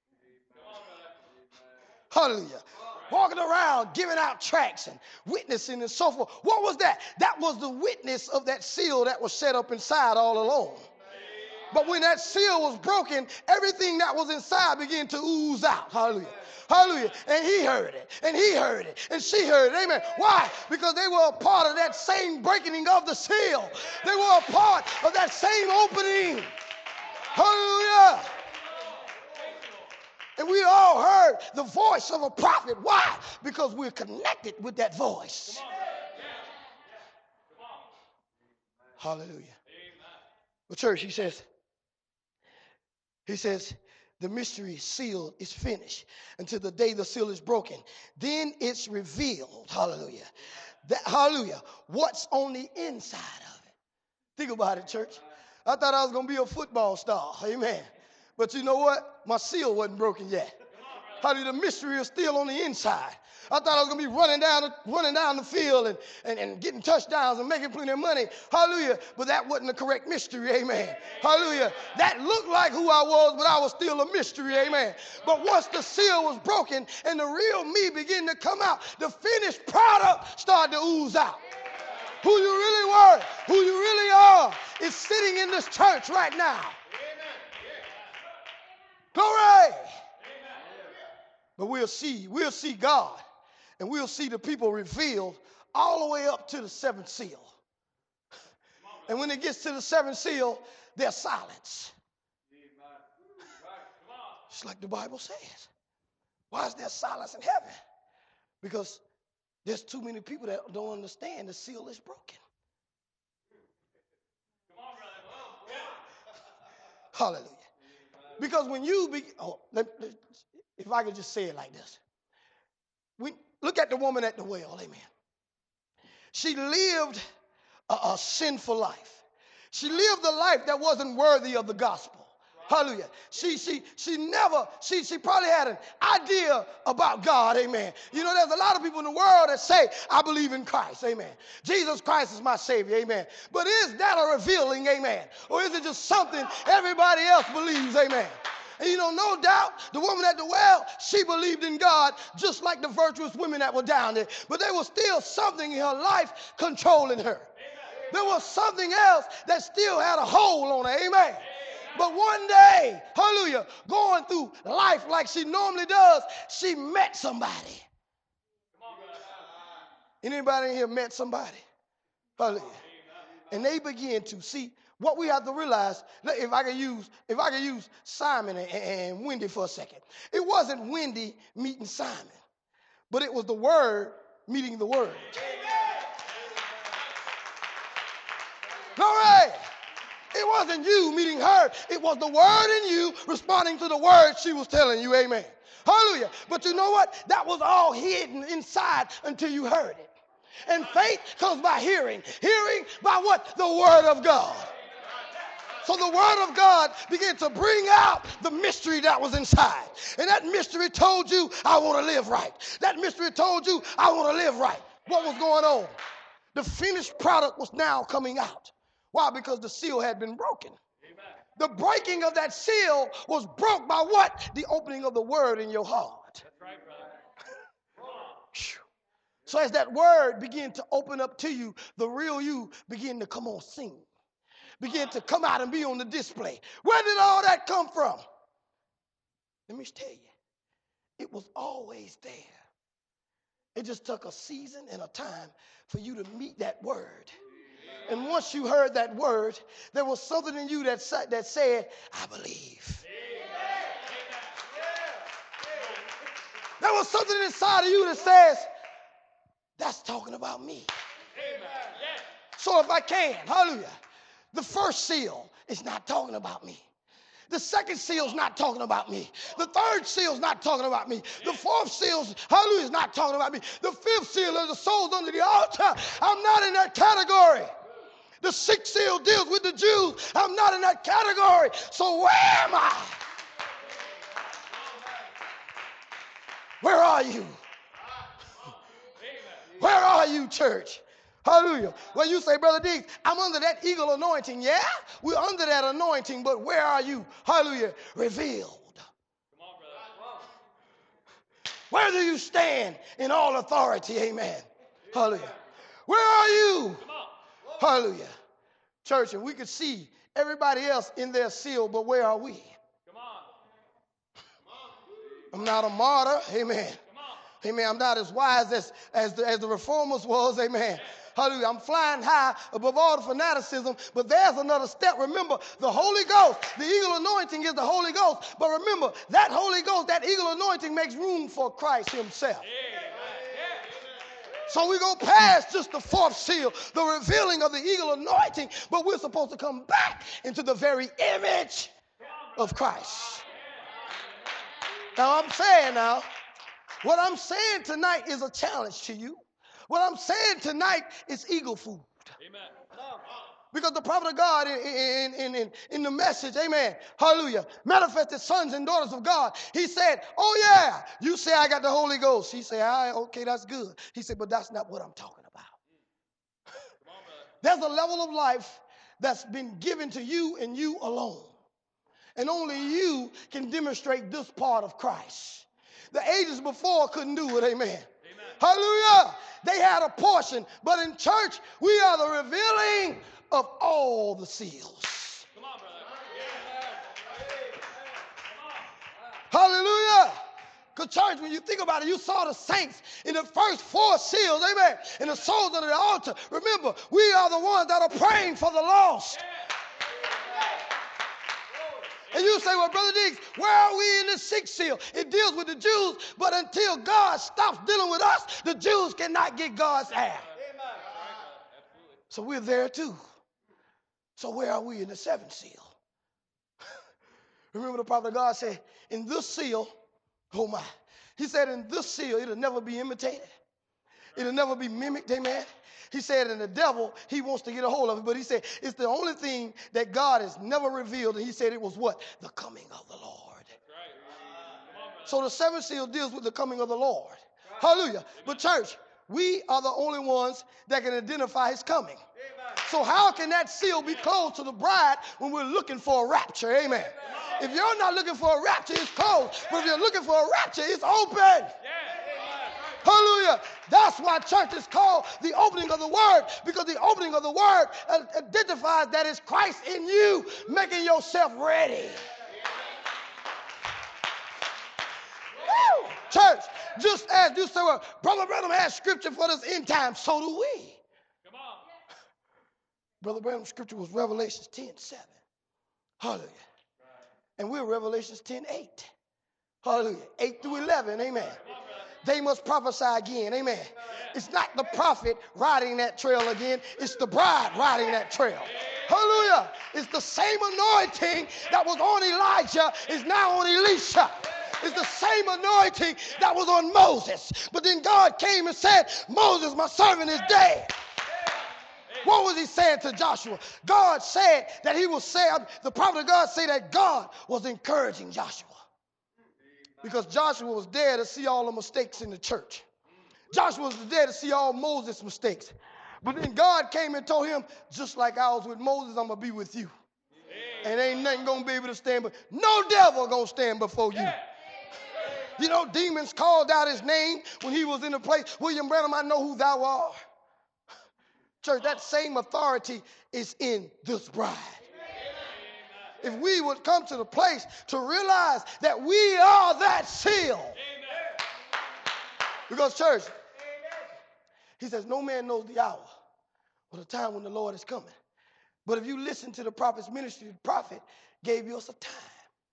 Hallelujah. Walking around, giving out tracts and witnessing and so forth. What was that? That was the witness of that seal that was set up inside all along. But when that seal was broken, everything that was inside began to ooze out. Hallelujah. Hallelujah. And he heard it. And he heard it. And she heard it. Amen. Why? Because they were a part of that same breaking of the seal. They were a part of that same opening. Hallelujah. And we all heard the voice of a prophet. Why? Because we're connected with that voice. Hallelujah. Well, church, he says, the mystery seal is finished until the day the seal is broken. Then it's revealed. Hallelujah. Hallelujah. What's on the inside of it? Think about it, church. I thought I was going to be a football star. Amen. But you know what? My seal wasn't broken yet. Hallelujah. The mystery is still on the inside. I thought I was going to be running down the field and getting touchdowns and making plenty of money. Hallelujah. But that wasn't the correct mystery. Amen. Hallelujah. That looked like who I was, but I was still a mystery. Amen. But once the seal was broken and the real me began to come out, the finished product started to ooze out. Who you really were, who you really are, is sitting in this church right now. Glory. But we'll see God, and we'll see the people revealed all the way up to the seventh seal. And when it gets to the seventh seal, there's silence. Just like the Bible says. Why is there silence in heaven? Because there's too many people that don't understand the seal is broken. Hallelujah. Because when you if I could just say it like this. Look at the woman at the well, amen. She lived a sinful life. She lived a life that wasn't worthy of the gospel. Hallelujah. She probably had an idea about God, amen. You know, there's a lot of people in the world that say, I believe in Christ, amen. Jesus Christ is my Savior, amen. But is that a revealing, amen? Or is it just something everybody else believes, amen? And you know, no doubt, the woman at the well, she believed in God just like the virtuous women that were down there. But there was still something in her life controlling her. There was something else that still had a hold on her, amen. But one day, hallelujah, going through life like she normally does, she met somebody. Anybody in here met somebody? Hallelujah. And they began to see. What we have to realize, if I could use Simon and Wendy for a second. It wasn't Wendy meeting Simon, but it was the Word meeting the Word. Glory! It wasn't you meeting her. It was the Word in you responding to the word she was telling you. Amen. Hallelujah. But you know what? That was all hidden inside until you heard it. And faith comes by hearing. Hearing by what? The Word of God. So the Word of God began to bring out the mystery that was inside. And that mystery told you, I want to live right. That mystery told you, I want to live right. What was going on? The finished product was now coming out. Why? Because the seal had been broken. Amen. The breaking of that seal was broke by what? The opening of the Word in your heart. That's right, brother. So as that word begin to open up to you, the real you begin to come on scene. Begin to come out and be on the display. Where did all that come from? Let me tell you, it was always there. It just took a season and a time for you to meet that word. And once you heard that word, there was something in you that said, I believe. There was something inside of you that says, that's talking about me. So if I can, hallelujah, the first seal is not talking about me. The second seal is not talking about me. The third seal is not talking about me. The fourth seal, hallelujah, is not talking about me. The fifth seal is the souls under the altar. I'm not in that category. The sixth seal deals with the Jews. I'm not in that category. So where am I? Where are you? Where are you, church? Hallelujah. Well, you say, Brother Diggs, I'm under that eagle anointing. Yeah, we're under that anointing, but where are you? Hallelujah. Revealed. Come on, brother. Where do you stand in all authority? Amen. Hallelujah. Where are you? Hallelujah. Church, and we could see everybody else in their seal, but where are we? Come on. I'm not a martyr. Amen. Amen. I'm not as wise as the reformers was. Amen. Hallelujah. I'm flying high above all the fanaticism, but there's another step. Remember, the Holy Ghost, the eagle anointing is the Holy Ghost. But remember, that Holy Ghost, that eagle anointing makes room for Christ himself. So we go past just the fourth seal, the revealing of the eagle anointing, but we're supposed to come back into the very image of Christ. Now what I'm saying tonight is a challenge to you. What I'm saying tonight is eagle food. Amen. Because the prophet of God in the message, amen, hallelujah, manifested sons and daughters of God. He said, oh yeah, you say I got the Holy Ghost. He said, all right, okay, that's good. He said, but that's not what I'm talking about. There's a level of life that's been given to you and you alone. And only you can demonstrate this part of Christ. The ages before couldn't do it, amen. Hallelujah. They had a portion, but in church, we are the revealing of all the seals. Come on, brother. Hallelujah. Because church, when you think about it, you saw the saints in the first four seals, amen, and the souls under the altar. Remember, we are the ones that are praying for the lost. And you say, well, Brother Diggs, where are we in the sixth seal? It deals with the Jews, but until God stops dealing with us, the Jews cannot get God's air. So we're there too. So where are we in the seventh seal? Remember the prophet of God said, in this seal, oh my, he said in this seal, it'll never be imitated. It'll never be mimicked, amen. He said, and the devil, he wants to get a hold of it, but he said, it's the only thing that God has never revealed, and he said it was what? The coming of the Lord. So the seventh seal deals with the coming of the Lord. Hallelujah. But church, we are the only ones that can identify his coming. So how can that seal be closed to the bride when we're looking for a rapture? Amen. If you're not looking for a rapture, it's closed. But if you're looking for a rapture, it's open. Hallelujah. That's why church is called the opening of the word, because the opening of the word identifies that it's Christ in you, making yourself ready. Woo! Church, just as you say, well, Brother Branham has scripture for this end time, so do we. Come on. Brother Branham's scripture was Revelation 10:7. Hallelujah. And we're Revelation 10:8. Hallelujah. 8 through 11. Amen. They must prophesy again. Amen. It's not the prophet riding that trail again. It's the bride riding that trail. Hallelujah. It's the same anointing that was on Elijah is now on Elisha. It's the same anointing that was on Moses. But then God came and said, Moses, my servant, is dead. What was he saying to Joshua? God said that he was saying, the prophet of God said that God was encouraging Joshua. Because Joshua was there to see all the mistakes in the church. Joshua was there to see all Moses' mistakes. But then God came and told him, just like I was with Moses, I'm going to be with you. And ain't nothing going to be able to stand, but no devil going to stand before you. You know, demons called out his name when he was in the place. William Branham, I know who thou art. Church, that same authority is in this bride. If we would come to the place to realize that we are that seal. Because, church, he says, no man knows the hour or the time when the Lord is coming. But if you listen to the prophet's ministry, the prophet gave us a time.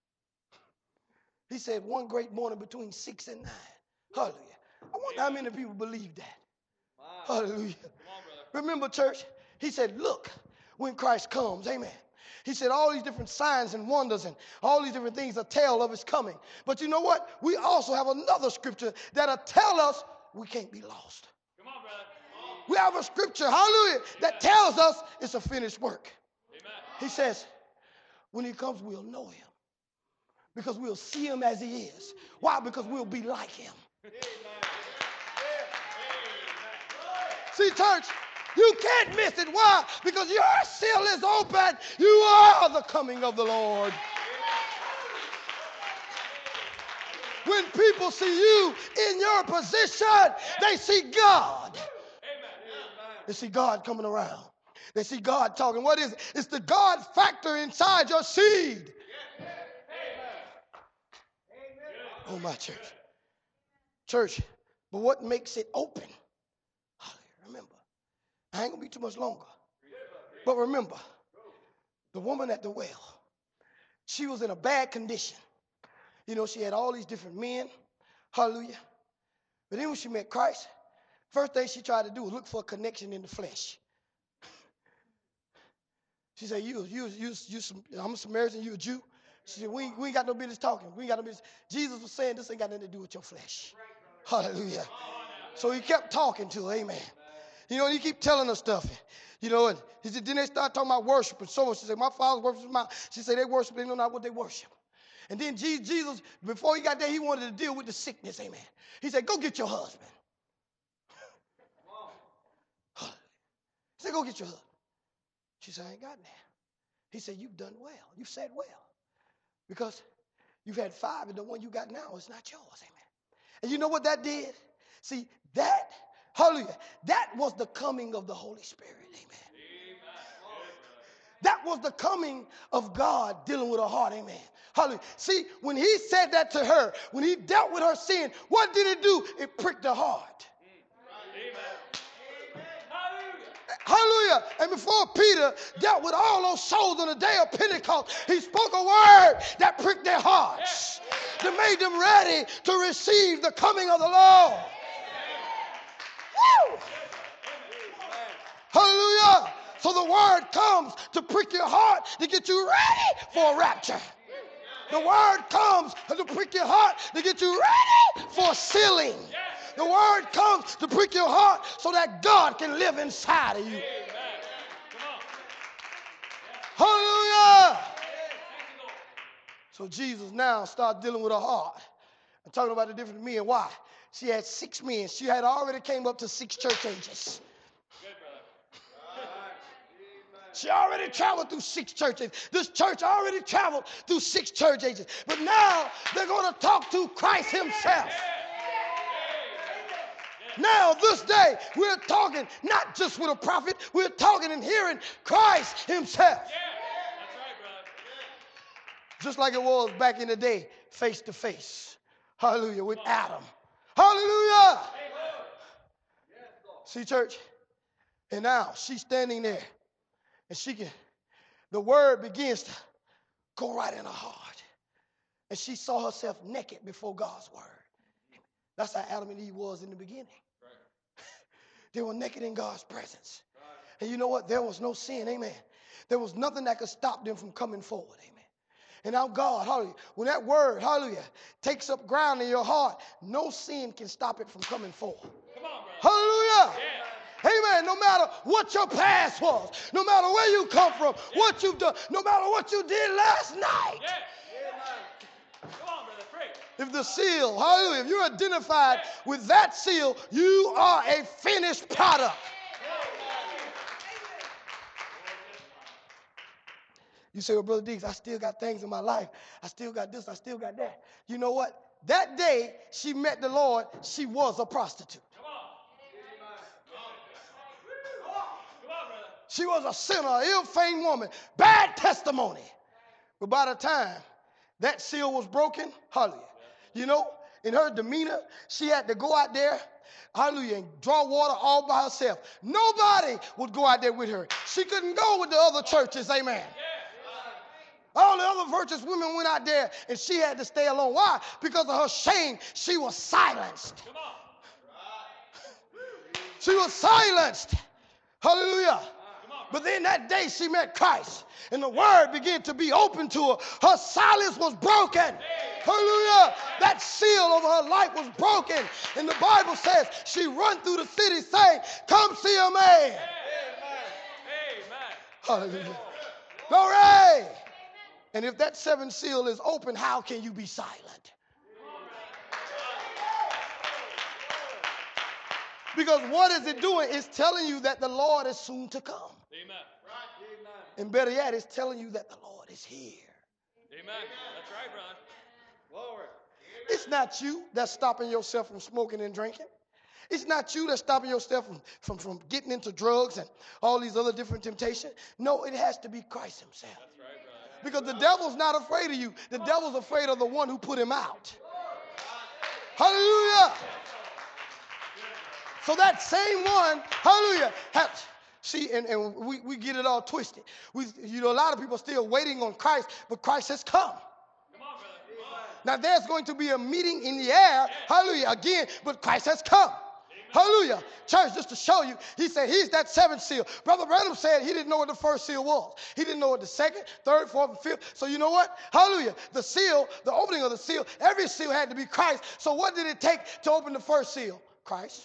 He said one great morning between 6 and 9. Hallelujah. I wonder how many people believe that. Hallelujah. Remember, church, he said, look, when Christ comes, amen. He said all these different signs and wonders and all these different things are tell of his coming. But you know what? We also have another scripture that'll tell us we can't be lost.
Come on, brother.
We have a scripture, hallelujah, that tells us it's a finished work.
Amen.
He says, when he comes, we'll know him. Because we'll see him as he is. Why? Because we'll be like him. See, church, you can't miss it. Why? Because your seal is open. You are the coming of the Lord. When people see you in your position, they see God. They see God coming around. They see God talking. What is it? It's the God factor inside your seed. Oh, my church. Church, but what makes it open? Remember, I ain't going to be too much longer. But remember, the woman at the well, she was in a bad condition. You know, she had all these different men. Hallelujah. But then when she met Christ, first thing she tried to do was look for a connection in the flesh. She said, I'm a Samaritan, you a Jew. She said, we ain't got no business talking. We ain't got no business. Jesus was saying, this ain't got nothing to do with your flesh. Hallelujah. So he kept talking to her, amen. You know, and he keep telling her stuff. You know, and he said, then they start talking about worship and so on. She said, my father worships my. She said, they worship, they know not what they worship. And then Jesus, before he got there, he wanted to deal with the sickness, amen. He said, go get your husband. He said, go get your husband. She said, I ain't got that. He said, you've done well. You've said well. Because you've had 5 and the one you got now is not yours, amen. And you know what that did? See, that, hallelujah, that was the coming of the Holy Spirit, amen. That was the coming of God dealing with her heart, amen. Hallelujah. See, when he said that to her, when he dealt with her sin, what did it do? It pricked her heart. Hallelujah. And before Peter dealt with all those souls on the day of Pentecost, he spoke a word that pricked their hearts, that made them ready to receive the coming of the Lord. Woo! Hallelujah. So the word comes to prick your heart to get you ready for a rapture. The word comes to prick your heart to get you ready for sealing. The word comes to prick your heart so that God can live inside of you. Hallelujah. So Jesus now started dealing with her heart. I'm talking about the different men. Why? She had 6 men. She had already came up to 6 church ages. She already traveled through 6 churches. This church already traveled through 6 church ages. But now they're going to talk to Christ himself. Now this day we're talking not just with a prophet. We're talking and hearing Christ himself. Just like it was back in the day, face to face. Hallelujah, with Adam. Hallelujah. See, church? And now she's standing there. And the word begins to go right in her heart. And she saw herself naked before God's word. That's how Adam and Eve was in the beginning. They were naked in God's presence. And you know what? There was no sin, amen. There was nothing that could stop them from coming forward, amen. And now God, hallelujah, when that word, hallelujah, takes up ground in your heart, no sin can stop it from coming forward.
Come on, brother.
Hallelujah. Amen. No matter what your past was, no matter where you come from, what you've done, no matter what you did last night.
Come on, brother. Pray.
If the seal, hallelujah, if you're identified with that seal, you are a finished product. You say, well, Brother Deeks, I still got things in my life. I still got this, I still got that. You know what? that day she met the Lord, she was a prostitute. She was a sinner, an ill-famed woman, bad testimony. But by the time that seal was broken, hallelujah, you know, in her demeanor, she had to go out there, hallelujah, and draw water all by herself. Nobody would go out there with her. She couldn't go with the other churches, amen. All the other virtuous women went out there, and she had to stay alone. Why? Because of her shame, she was silenced. She was silenced. Hallelujah. But then that day she met Christ, and the word began to be open to her. Her silence was broken. Hallelujah. That seal over her life was broken. And the Bible says she run through the city saying, come see a man. Hallelujah. Glory. And if that seventh seal is open, how can you be silent? Because what is it doing? It's telling you that the Lord is soon to come.
Amen.
And better yet, it's telling you that the Lord is here.
Amen. That's right, brother. Glory.
It's not you that's stopping yourself from smoking and drinking. It's not you that's stopping yourself from getting into drugs and all these other different temptations. No, it has to be Christ himself.
That's right, brother.
Because the devil's not afraid of you. The devil's afraid of the one who put him out. Hallelujah. So that same one, hallelujah, see, and we get it all twisted. A lot of people are still waiting on Christ, but Christ has come. Now there's going to be a meeting in the air, hallelujah, again, but Christ has come. Hallelujah. Church, just to show you, he said he's that seventh seal. Brother Branham said he didn't know what the first seal was. He didn't know what the second, third, fourth, and fifth. So you know what? Hallelujah. The seal, the opening of the seal, every seal had to be Christ. So what did it take to open the first seal? Christ.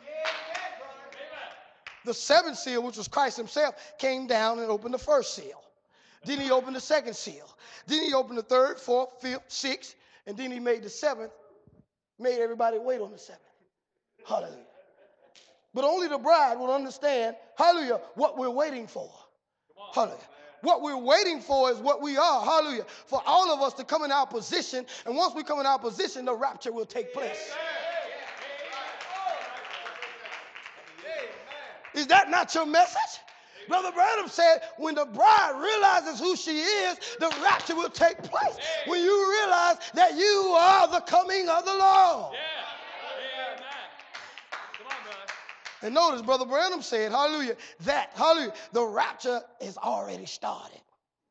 The seventh seal, which was Christ himself, came down and opened the first seal. Then he opened the second seal. Then he opened the third, fourth, fifth, sixth, and then he made the seventh, made everybody wait on the seventh. Hallelujah. But only the bride will understand, hallelujah, what we're waiting for. Hallelujah. What we're waiting for is what we are, hallelujah, for all of us to come in our position, and once we come in our position, the rapture will take place. Is that not your message? Brother Branham said, when the bride realizes who she is, the rapture will take place. When you realize that you are the coming of the Lord. And notice, Brother Branham said, hallelujah, the rapture is already started.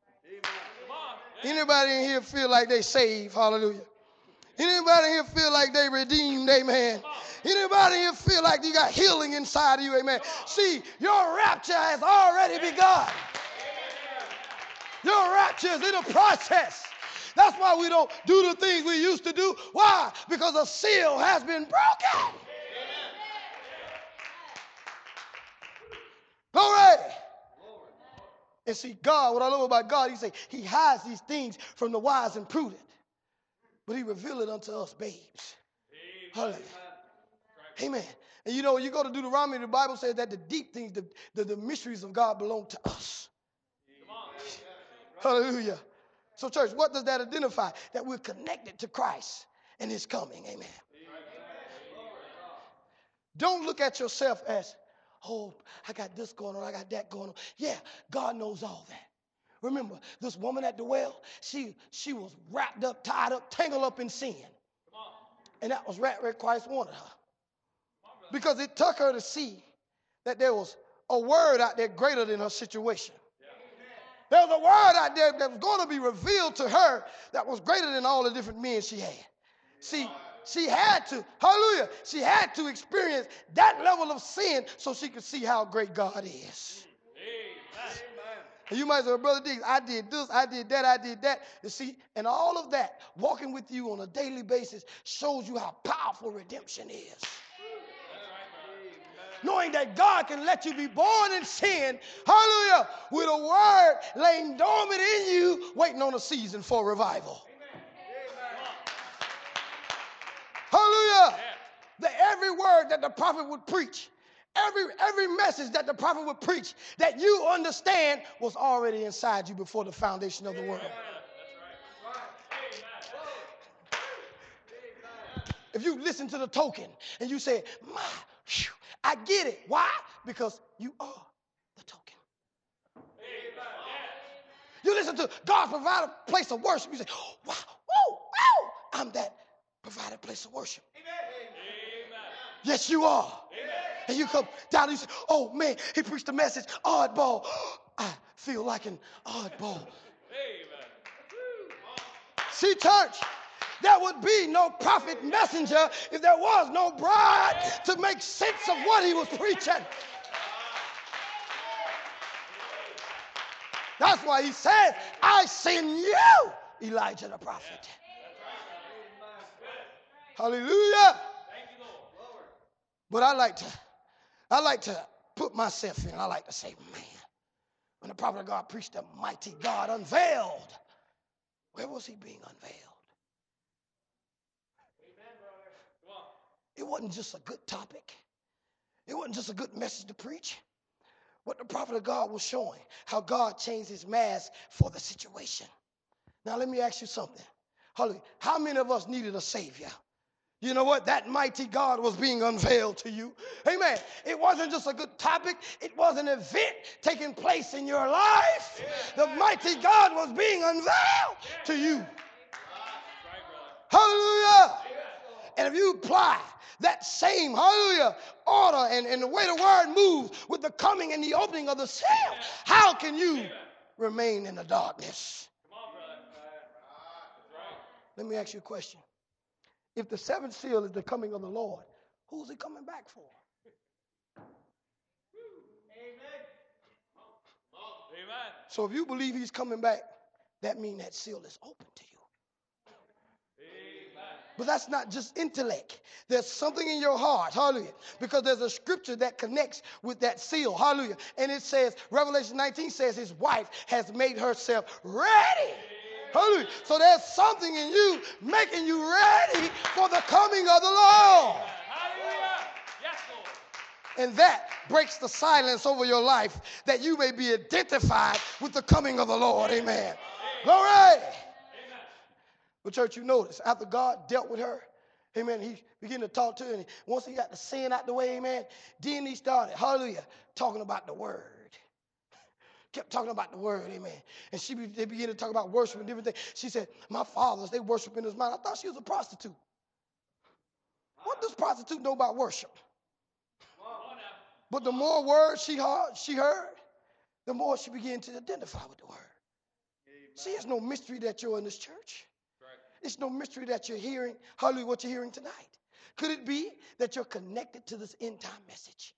Anybody in here feel like they saved? Hallelujah. Anybody here feel like they redeemed? Amen. Anybody here feel like you got healing inside of you? Amen. See, your rapture has already begun. Your rapture is in a process. That's why we don't do the things we used to do. Why? Because a seal has been broken. Glory. And see, God, what I love about God, he say he hides these things from the wise and prudent, but he revealed it unto us babes. Hallelujah. Amen. And you know, you go to Deuteronomy, the Bible says that the deep things, the mysteries of God belong to us. Hallelujah. So church, what does that identify? That we're connected to Christ and his coming. Amen. Don't look at yourself as, oh, I got this going on, I got that going on. Yeah, God knows all that. Remember, this woman at the well, she was wrapped up, tied up, tangled up in sin. And that was right where Christ wanted her. Because it took her to see that there was a word out there greater than her situation. There was a word out there that was going to be revealed to her that was greater than all the different men she had. See, she had to, hallelujah, she had to experience that level of sin so she could see how great God is. Amen. And you might say, well, Brother Diggs, I did this, I did that, I did that. You see, and all of that, walking with you on a daily basis shows you how powerful redemption is. Knowing that God can let you be born in sin, hallelujah, with a word laying dormant in you, waiting on a season for revival. Hallelujah. That every word that the prophet would preach, every message that the prophet would preach, that you understand was already inside you before the foundation of the world. if you listen to the token and you say, my, whew, I get it. Why? Because you are the token. You listen to God provide a place of worship. You say, oh, wow, whoa, wow, I'm that provided place of worship. Yes, you are. And you come down and you say, oh man, he preached a message, oddball. I feel like an oddball. See, church, there would be no prophet messenger if there was no bride to make sense of what he was preaching. That's why he said, I send you, Elijah the prophet. Hallelujah. But I like to put myself in. I like to say, man, when the prophet of God preached the mighty God unveiled, where was he being unveiled? It wasn't just a good topic. It wasn't just a good message to preach. What the prophet of God was showing, how God changed his mask for the situation. Now let me ask you something. Hallelujah. How many of us needed a Savior? You know what? That mighty God was being unveiled to you. Amen. It wasn't just a good topic. It was an event taking place in your life. The mighty God was being unveiled to you. Hallelujah. And if you apply that same, hallelujah, order and the way the word moves with the coming and the opening of the seal, how can you remain in the darkness? Let me ask you a question. If the seventh seal is the coming of the Lord, who's he coming back for? Amen. So if you believe he's coming back, that means that seal is open to you. Amen. But that's not just intellect. There's something in your heart, hallelujah, because there's a scripture that connects with that seal, hallelujah. And it says, Revelation 19 says his wife has made herself ready. Hallelujah. So there's something in you making you ready for the coming of the Lord. Hallelujah. Yes, Lord. And that breaks the silence over your life that you may be identified with the coming of the Lord. Amen. Glory. Amen. But church, you notice after God dealt with her, amen, he began to talk to her. And once he got the sin out the way, amen, then he started, hallelujah, talking about the word. Kept talking about the word, amen. And they began to talk about worship and different things. She said, my fathers, they worship in this mountain. I thought she was a prostitute. What does prostitute know about worship? But the more words she heard, the more she began to identify with the word. See, it's no mystery that you're in this church. It's no mystery that you're hearing, hallelujah, what you're hearing tonight. Could it be that you're connected to this end time message?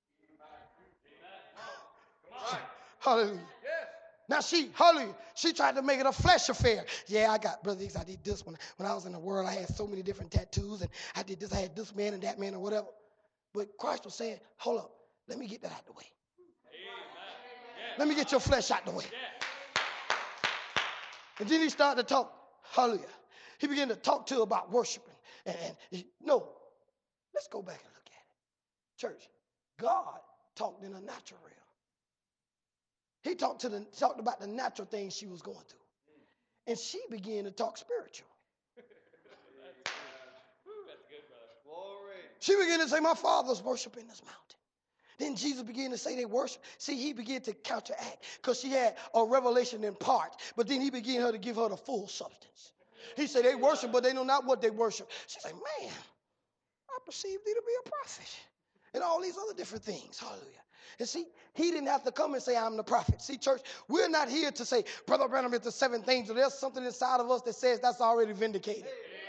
Hallelujah. Now hallelujah, she tried to make it a flesh affair. Yeah, I got, Brother Hicks, I did this one. When I was in the world, I had so many different tattoos, and I did this, I had this man and that man or whatever. But Christ was saying, hold up, let me get that out the way. Let me get your flesh out the way. And then he started to talk, hallelujah. He began to talk to her about worshiping. No, let's go back and look at it. Church, God talked in a natural realm. He talked about the natural things she was going through. And she began to talk spiritual. She began to say, my father's worshiping this mountain. Then Jesus began to say they worship. See, he began to counteract because she had a revelation in part. But then he began to give her the full substance. He said they worship, but they know not what they worship. She said, man, I perceive thee to be a prophet. And all these other different things. Hallelujah. And see, he didn't have to come and say, I'm the prophet. See, church, we're not here to say, Brother Branham is the seventh angel. There's something inside of us that says that's already vindicated.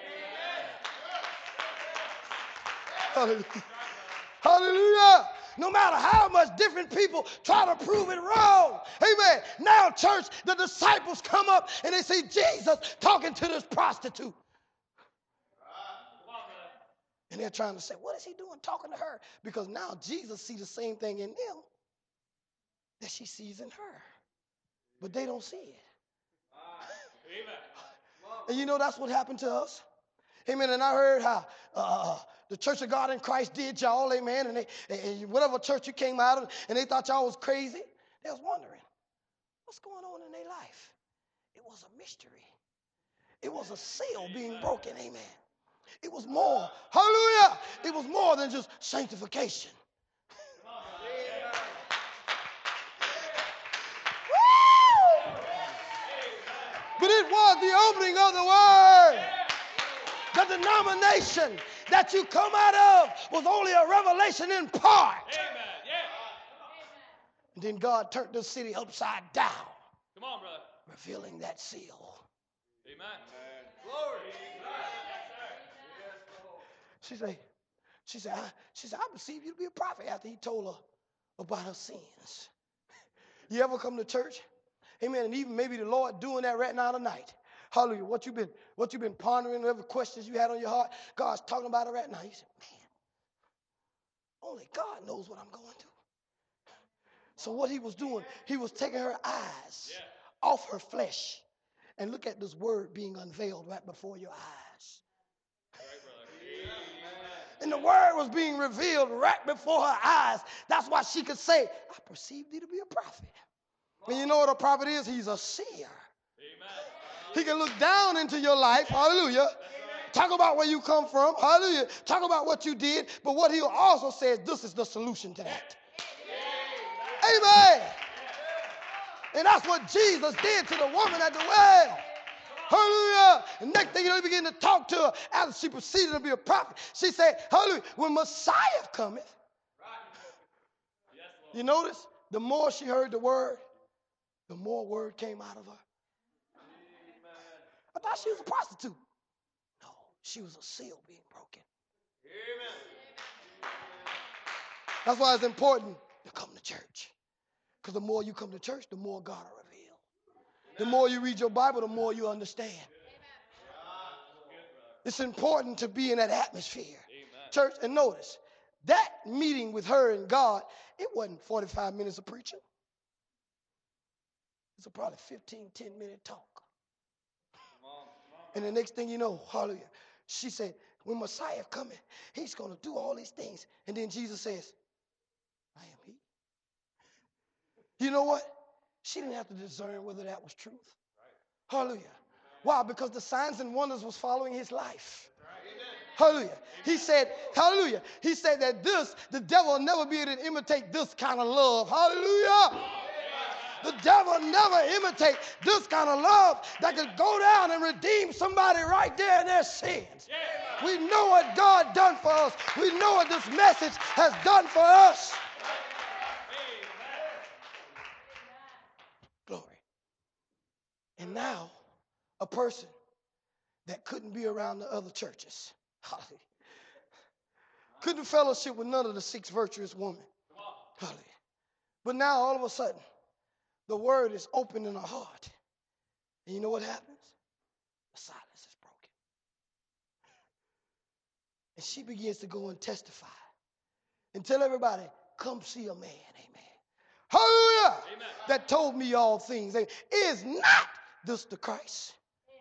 Hallelujah. Hallelujah. No matter how much different people try to prove it wrong. Amen. Now, church, the disciples come up and they see Jesus talking to this prostitute. And they're trying to say, what is he doing talking to her? Because now Jesus sees the same thing in them that she sees in her. But they don't see it. And you know that's what happened to us. Amen. And I heard how the Church of God in Christ did y'all, amen. And whatever church you came out of, and they thought y'all was crazy. They was wondering, what's going on in their life? It was a mystery. It was a seal being broken, amen. It was more. Hallelujah. It was more than just sanctification. Woo! But it was the opening of the word. The denomination that you come out of was only a revelation in part. And then God turned the city upside down.
Come on, brother.
Revealing that seal.
Amen. Glory.
She said, I perceive you to be a prophet after he told her about her sins. You ever come to church? Amen. And even maybe the Lord doing that right now tonight. Hallelujah. What you've been pondering, whatever questions you had on your heart, God's talking about it right now. You said, man, only God knows what I'm going through. So what he was doing, he was taking her eyes off her flesh. And look at this word being unveiled right before your eyes. And the word was being revealed right before her eyes. That's why she could say, I perceive thee to be a prophet. And you know what a prophet is? He's a seer. He can look down into your life. Hallelujah. Talk about where you come from. Hallelujah. Talk about what you did. But what he'll also say is this is the solution to that. Amen. And that's what Jesus did to the woman at the well. Hallelujah. And next thing you know, he began to talk to her after she proceeded to be a prophet. She said, hallelujah, when Messiah cometh. You notice, the more she heard the word, the more word came out of her. I thought she was a prostitute. No, she was a seal being broken. That's why it's important to come to church. Because the more you come to church, the more God will reveal. The more you read your Bible, the more you understand. It's important to be in that atmosphere. Church, and notice, that meeting with her and God, it wasn't 45 minutes of preaching. It's a probably 15, 10-minute talk. And the next thing you know, hallelujah, she said, when Messiah coming, he's going to do all these things. And then Jesus says, I am he. You know what? She didn't have to discern whether that was truth. Hallelujah. Why? Because the signs and wonders was following his life. Hallelujah. He said, hallelujah. He said that the devil will never be able to imitate this kind of love. Hallelujah. The devil never imitate this kind of love that could go down and redeem somebody right there in their sins. We know what God done for us. We know what this message has done for us. Glory. And now, a person that couldn't be around the other churches. Hallelujah. Couldn't fellowship with none of the 6 virtuous women. Hallelujah. But now, all of a sudden, the word is open in her heart. And you know what happens? The silence is broken. And she begins to go and testify. And tell everybody, come see a man, amen. Hallelujah! Amen. That told me all things. Is not this the Christ?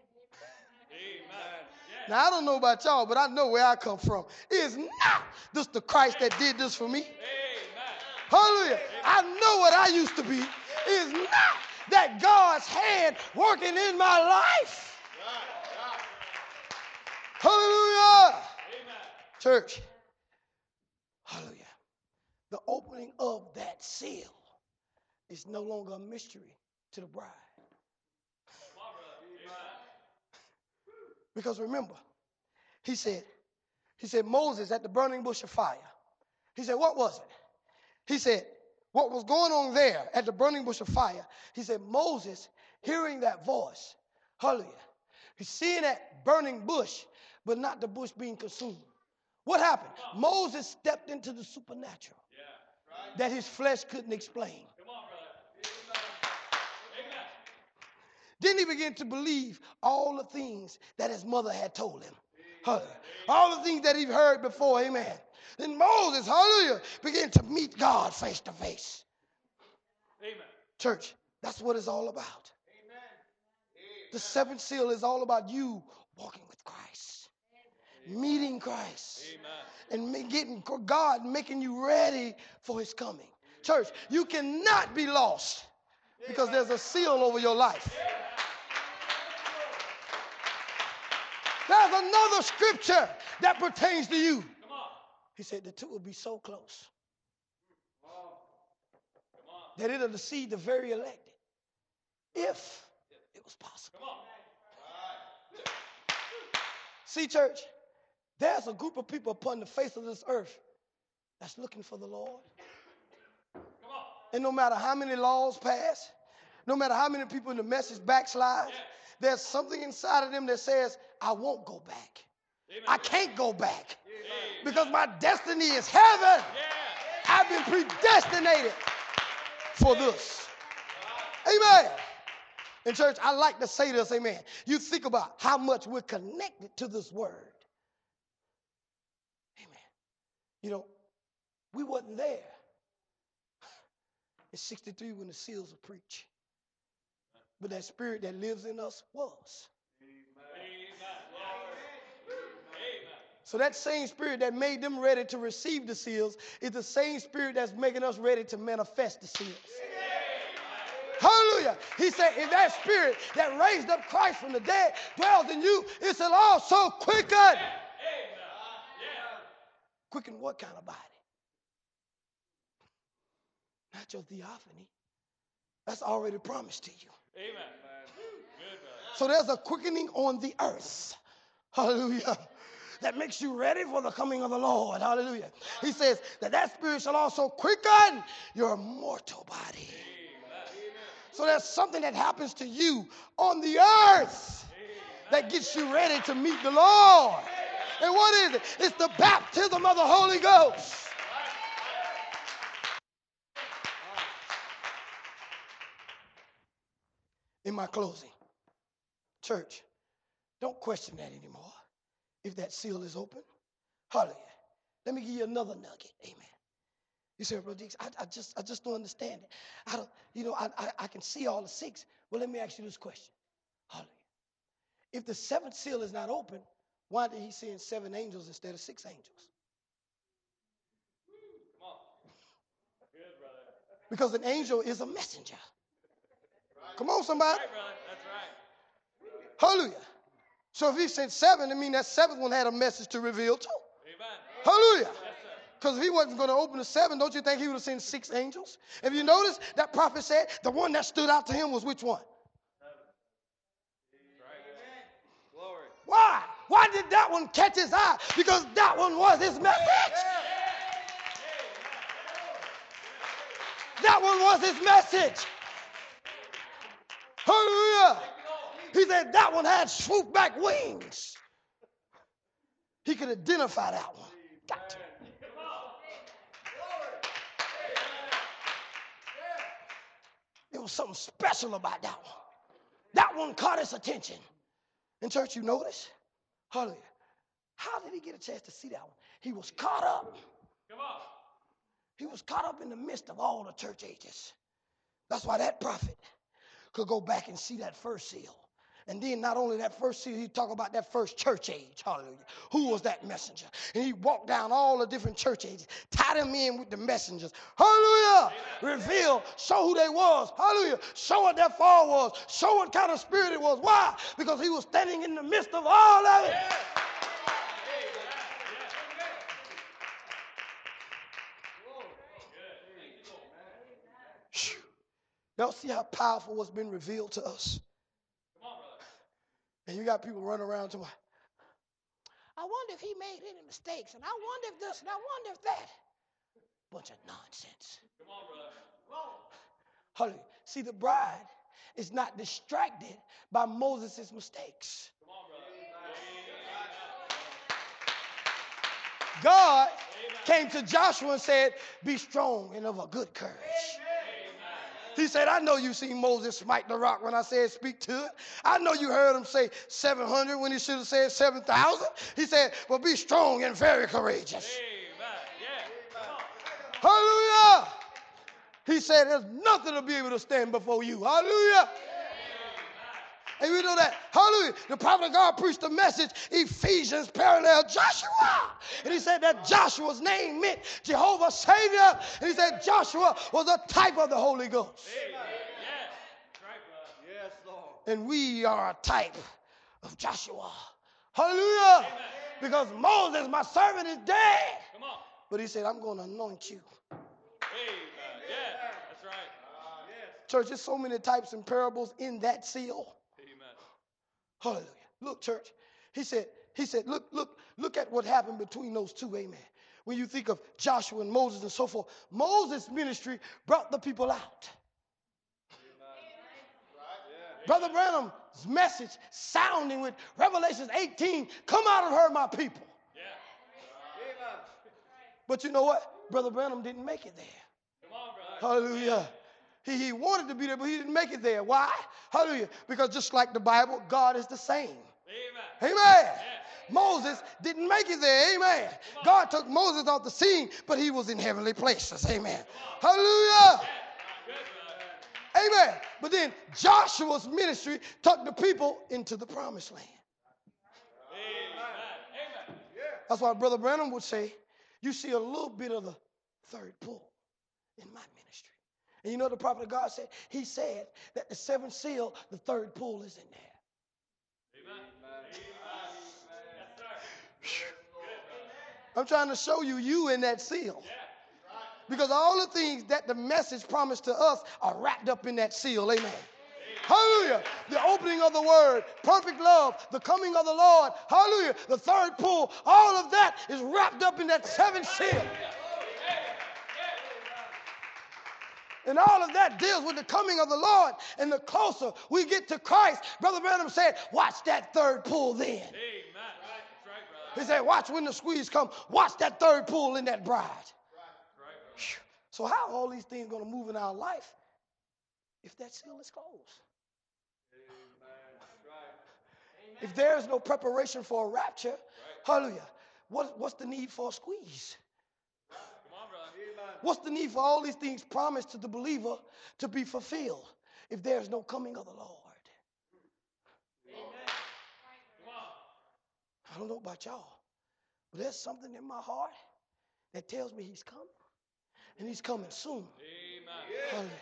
Amen. Now, I don't know about y'all, but I know where I come from. Is not this the Christ that did this for me? Amen. Hallelujah. Amen. I know what I used to be. Is not that God's hand working in my life? Hallelujah. Amen. Church, hallelujah. The opening of that seal is no longer a mystery to the bride. Because remember, he said, Moses at the burning bush of fire. He said, what was it? He said, what was going on there at the burning bush of fire? He said, Moses, hearing that voice, hallelujah, he's seeing that burning bush, but not the bush being consumed. What happened? Moses stepped into the supernatural that his flesh couldn't explain. Then he began to believe all the things that his mother had told him. Hallelujah. All the things that he heard before, amen. Then Moses, hallelujah, began to meet God face to face. Amen. Church, that's what it's all about. Amen. The 7th seal is all about you walking with Christ, meeting Christ, amen, and getting God making you ready for his coming. Church, you cannot be lost because there's a seal over your life. There's another scripture that pertains to you. He said the two will be so close that it'll deceive the very elected, if it was possible. See, church, there's a group of people upon the face of this earth that's looking for the Lord. And no matter how many laws pass, no matter how many people in the message backslide, there's something inside of them that says, I won't go back. I can't go back because my destiny is heaven. I've been predestinated for this. Amen. In church, I like to say this, amen. You think about how much we're connected to this word. Amen. You know, we wasn't there in 63 when the seals were preached. But that spirit that lives in us was. So that same spirit that made them ready to receive the seals is the same spirit that's making us ready to manifest the seals. Hallelujah. He said, if that spirit that raised up Christ from the dead dwells in you, it shall also quicken. Quicken what kind of body? Not your theophany. That's already promised to you.
Amen.
So there's a quickening on the earth. Hallelujah. That makes you ready for the coming of the Lord. Hallelujah. He says that spirit shall also quicken your mortal body. So there's something that happens to you on the earth that gets you ready to meet the Lord. And what is it? It's the baptism of the Holy Ghost. In my closing, church, don't question that anymore. If that seal is open, hallelujah. Let me give you another nugget. Amen. You say, Brother Dix, I just don't understand it. I can see all the six. Well, let me ask you this question. Hallelujah. If the seventh seal is not open, why did he send 7 angels instead of 6 angels?
Come on. Good, brother.
Because an angel is a messenger. Come on, somebody.
That's right, brother. That's right.
Hallelujah. So if he sent 7, I mean that 7th one had a message to reveal too.
Amen.
Hallelujah.
Yes, sir.
Because if he wasn't going to open the 7, don't you think he would have sent 6 angels? If you notice, that prophet said the one that stood out to him was which one?
Glory.
Why? Why did that one catch his eye? Because that one was his message. That one was his message. Hallelujah. He said that one had swoop back wings. He could identify that one. Got to. There was something special about that one. That one caught his attention. In church, you notice? Hallelujah. How did he get a chance to see that one? He was caught up.
Come on.
He was caught up in the midst of all the church ages. That's why that prophet could go back and see that first seal. And then not only that first seal, he'd talk about that first church age. Hallelujah. Who was that messenger? And he walked down all the different church ages, tied them in with the messengers. Hallelujah. Reveal, show who they was. Hallelujah. Show what their fall was. Show what kind of spirit it was. Why? Because he was standing in the midst of all of it. Y'all see how powerful what's been revealed to us? And you got people running around to me. I wonder if he made any mistakes, and I wonder if this, and I wonder if that. Bunch of nonsense.
Come on, brother.
Hallelujah. See, the bride is not distracted by Moses' mistakes.
Come on, brother.
God came to Joshua and said, be strong and of a good courage. He said, I know you seen Moses smite the rock when I said speak to it. I know you heard him say 700 when he should have said 7,000. He said, well, be strong and very courageous.
Amen. Yeah. Come on.
Hallelujah. He said, there's nothing to be able to stand before you. Hallelujah. And we know that, hallelujah, the prophet of God preached a message, Ephesians parallel Joshua. And he said that Joshua's name meant Jehovah Savior. And he said Joshua was a type of the Holy Ghost.
Yes, Lord.
And we are a type of Joshua. Hallelujah. Because Moses, my servant, is dead.
Come on.
But he said, I'm going to anoint you.
Amen. Yeah, that's right.
Church, there's so many types and parables in that seal.
Amen.
Hallelujah. Look, church. He said, look at what happened between those two. Amen. When you think of Joshua and Moses and so forth, Moses' ministry brought the people out. Brother Branham's message sounding with Revelations 18, come out of her, my people.
Yeah.
But you know what? Brother Branham didn't make it there.
Come on, brother.
Hallelujah. He wanted to be there, but he didn't make it there. Why? Hallelujah. Because just like the Bible, God is the same.
Amen.
Amen.
Yeah.
Moses didn't make it there. Amen. God took Moses off the scene, but he was in heavenly places. Amen. Hallelujah.
Good, brother.
Amen. But then Joshua's ministry took the people into the promised land.
Amen.
That's why Brother Branham would say, you see a little bit of the third pull in my ministry. And you know what the prophet of God said? He said that the seventh seal, the third pull is in there.
Amen.
I'm trying to show you in that seal. Because all the things that the message promised to us are wrapped up in that seal. Amen. Hallelujah. The opening of the word, perfect love, the coming of the Lord. Hallelujah. The third pull, all of that is wrapped up in that seventh seal. And all of that deals with the coming of the Lord. And the closer we get to Christ, Brother Branham said, watch that third pull then.
Amen. That's right, brother.
He said, watch when the squeeze comes. Watch that third pull in that bride.
Right.
So how are all these things going to move in our life if that seal is closed? If there is no preparation for a rapture, hallelujah, what's the need for a squeeze?
Come on, brother.
What's the need for all these things promised to the believer to be fulfilled if there's no coming of the Lord?
Come on.
I don't know about y'all, but there's something in my heart that tells me he's coming, and he's coming soon.
Amen.
Hallelujah.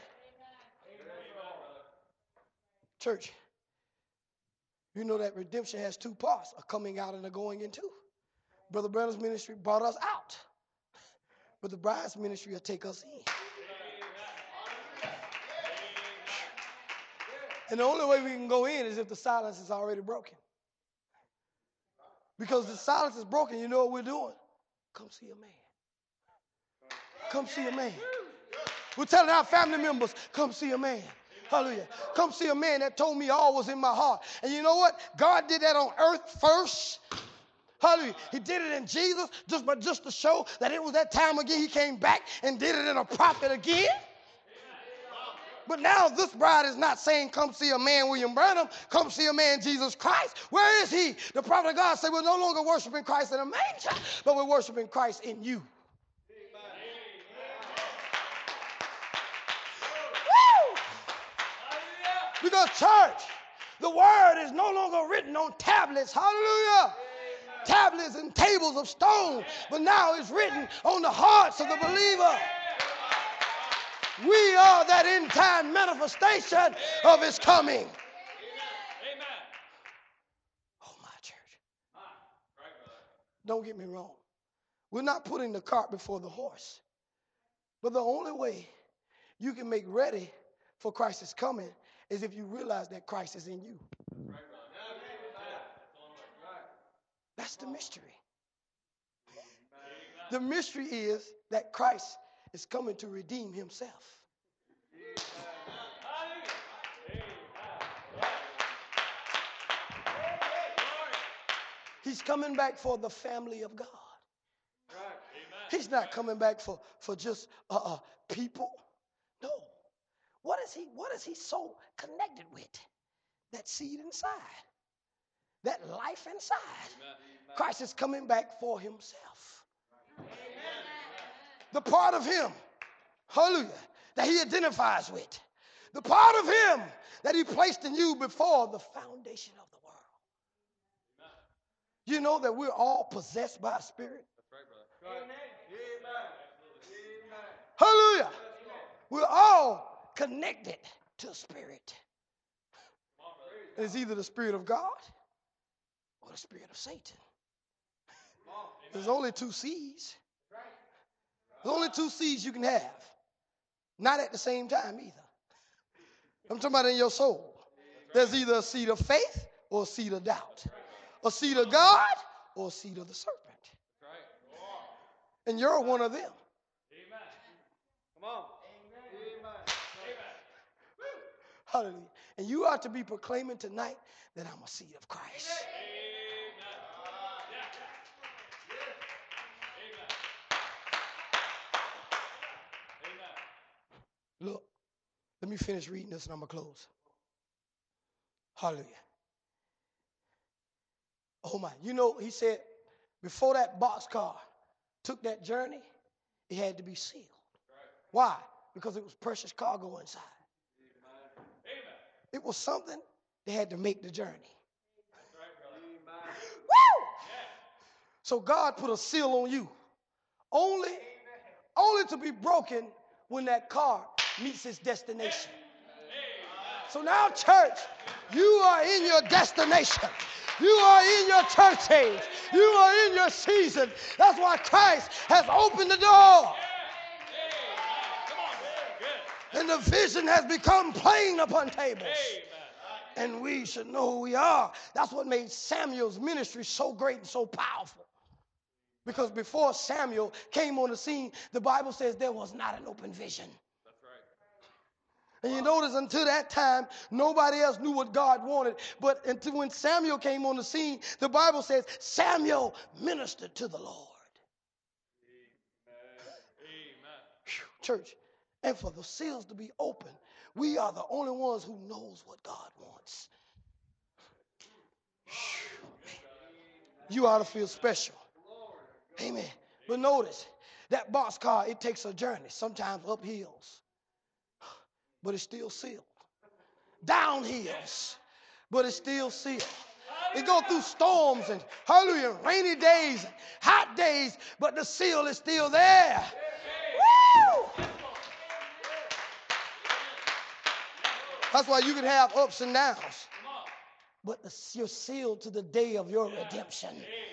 Church, you know that redemption has two parts, a coming out and a going into. Brother Branham's ministry brought us out, but the bride's ministry will take us in. And the only way we can go in is if the silence is already broken. Because the silence is broken, you know what we're doing? Come see a man. Come see a man. We're telling our family members, come see a man. Hallelujah. Come see a man that told me all was in my heart. And you know what? God did that on earth first. Hallelujah. He did it in Jesus just to show that it was that time again. He came back and did it in a prophet again. But now this bride is not saying, come see a man, William Branham. Come see a man, Jesus Christ. Where is he? The prophet of God said, we're no longer worshiping Christ in a manger, but we're worshiping Christ in you. Woo! Because church, the word is no longer written on tablets. Hallelujah. Tablets and tables of stone. But now it's written on the hearts of the believer. We are that end time manifestation of his coming.
Amen.
Oh, my church. Don't get me wrong. We're not putting the cart before the horse. But the only way you can make ready for Christ's coming is if you realize that Christ is in you. That's the mystery. The mystery is that Christ is coming to redeem himself. He's coming back for the family of God. He's not coming back for just people. No. What is he so connected with? That seed inside. That life inside. Christ is coming back for himself. The part of him, hallelujah, that he identifies with. The part of him that he placed in you before the foundation of the world. You know that we're all possessed by a spirit? Hallelujah. We're all connected to a spirit. And it's either the Spirit of God or the spirit of Satan. There's only two C's. There's only two C's you can have. Not at the same time either. I'm talking about in your soul. There's either a seed of faith or a seed of doubt. A seed of God or a seed of the serpent. And you're one of them.
Come on.
Hallelujah. And you are to be proclaiming tonight that I'm a seed of Christ. Look, let me finish reading this and I'm going to close. Hallelujah. Oh my, you know, he said before that boxcar took that journey, it had to be sealed. Why? Because it was precious cargo inside. It was something they had to make the journey. Woo! So God put a seal on you. Only to be broken when that car meets its destination. So now, church, you are in your destination. You are in your church age. You are in your season. That's why Christ has opened the door. And the vision has become plain upon tables. And we should know who we are. That's what made Samuel's ministry so great and so powerful. Because before Samuel came on the scene, the Bible says there was not an open vision. That's right. And you notice until that time, nobody else knew what God wanted. But until when Samuel came on the scene, the Bible says Samuel ministered to the Lord. Amen. Church, and for the seals to be open, we are the only ones who knows what God wants. You ought to feel special. Amen. But notice, that boxcar, it takes a journey, sometimes up hills, but it's still sealed. Down hills, but it's still sealed. It goes through storms and, hallelujah, rainy days, and hot days, but the seal is still there. Woo! That's why you can have ups and downs, but you're sealed to the day of your redemption.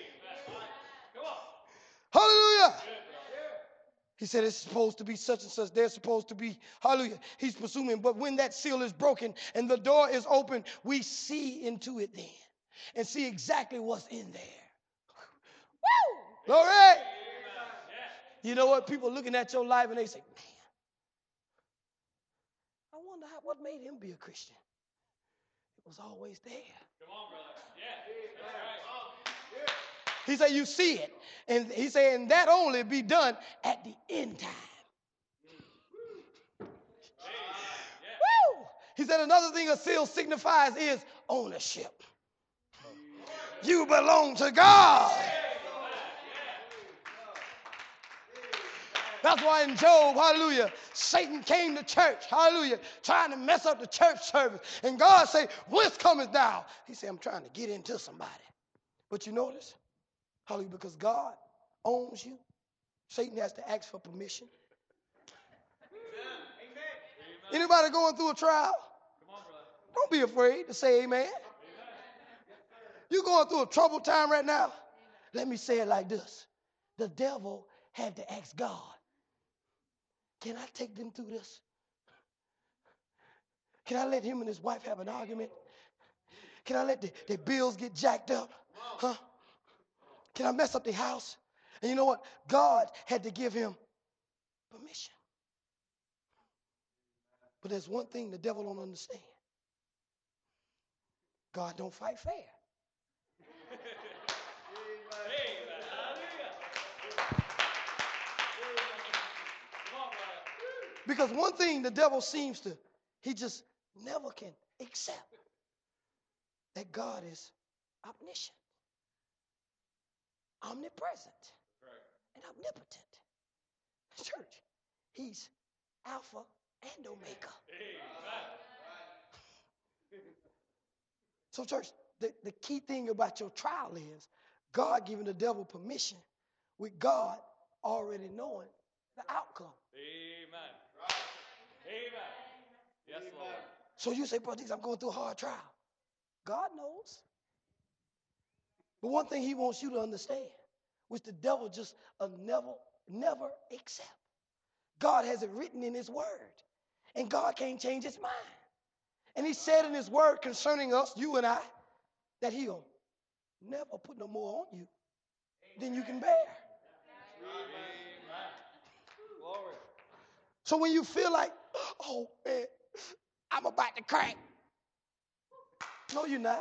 Hallelujah. He said it's supposed to be such and such. They're supposed to be, hallelujah. He's presuming, but when that seal is broken and the door is open, we see into it then and see exactly what's in there. Woo! Glory. You know what? People looking at your life and they say, man, I wonder what made him be a Christian. It was always there. Come on, brother. Yeah, that's right. He said, you see it. And he said, and that only be done at the end time. Woo! He said, another thing a seal signifies is ownership. You belong to God. That's why in Job, hallelujah, Satan came to church, hallelujah, trying to mess up the church service. And God said, whence comest thou? He said, I'm trying to get into somebody. But you notice, hallelujah, because God owns you, Satan has to ask for permission. Anybody going through a trial? Don't be afraid to say amen. You going through a troubled time right now? Let me say it like this. The devil had to ask God, can I take them through this? Can I let him and his wife have an argument? Can I let their bills get jacked up? Huh? Can I mess up their house? And you know what? God had to give him permission. But there's one thing the devil don't understand. God don't fight fair. Because one thing the devil seems to, he just never can accept that God is omniscient, omnipresent, and omnipotent. Church, he's Alpha and Omega. So church, the key thing about your trial is God giving the devil permission with God already knowing the outcome.
Amen. Amen. Yes, Lord.
So you say, Brother, I'm going through a hard trial. God knows. But one thing he wants you to understand, which the devil just never accept. God has it written in his word. And God can't change his mind. And he said in his word concerning us, you and I, that he'll never put no more on you than you can bear. So when you feel like, oh man, I'm about to crack. No, you're not.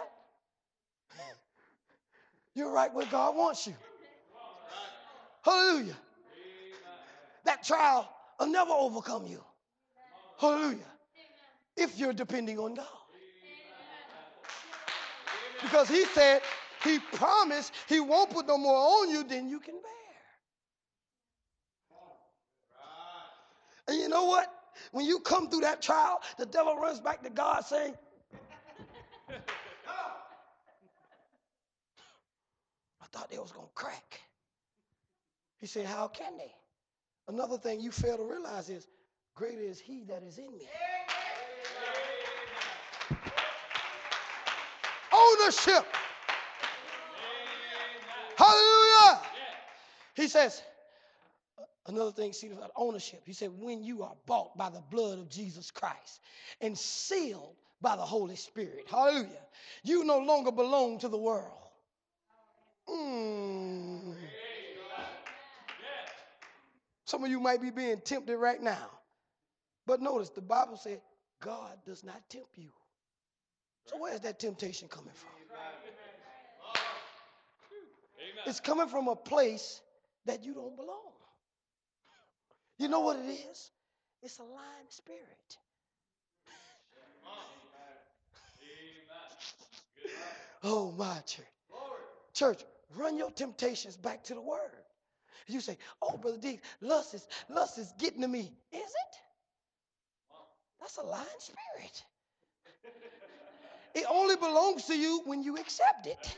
You're right where God wants you. Hallelujah. That trial will never overcome you. Hallelujah. If you're depending on God. Because he said, he promised he won't put no more on you than you can bear. And you know what? When you come through that trial, the devil runs back to God saying, I thought they was going to crack. He said, how can they? Another thing you fail to realize is, greater is he that is in me. Ownership. Hallelujah. He says, another thing, see about ownership. He said, when you are bought by the blood of Jesus Christ and sealed by the Holy Spirit, hallelujah, you no longer belong to the world. Some of you might be being tempted right now. But notice the Bible said, God does not tempt you. So where's that temptation coming from? It's coming from a place that you don't belong. You know what it is? It's a lying spirit. Oh, my church. Church, run your temptations back to the word. You say, oh, Brother D, lust is getting to me. Is it? That's a lying spirit. It only belongs to you when you accept it.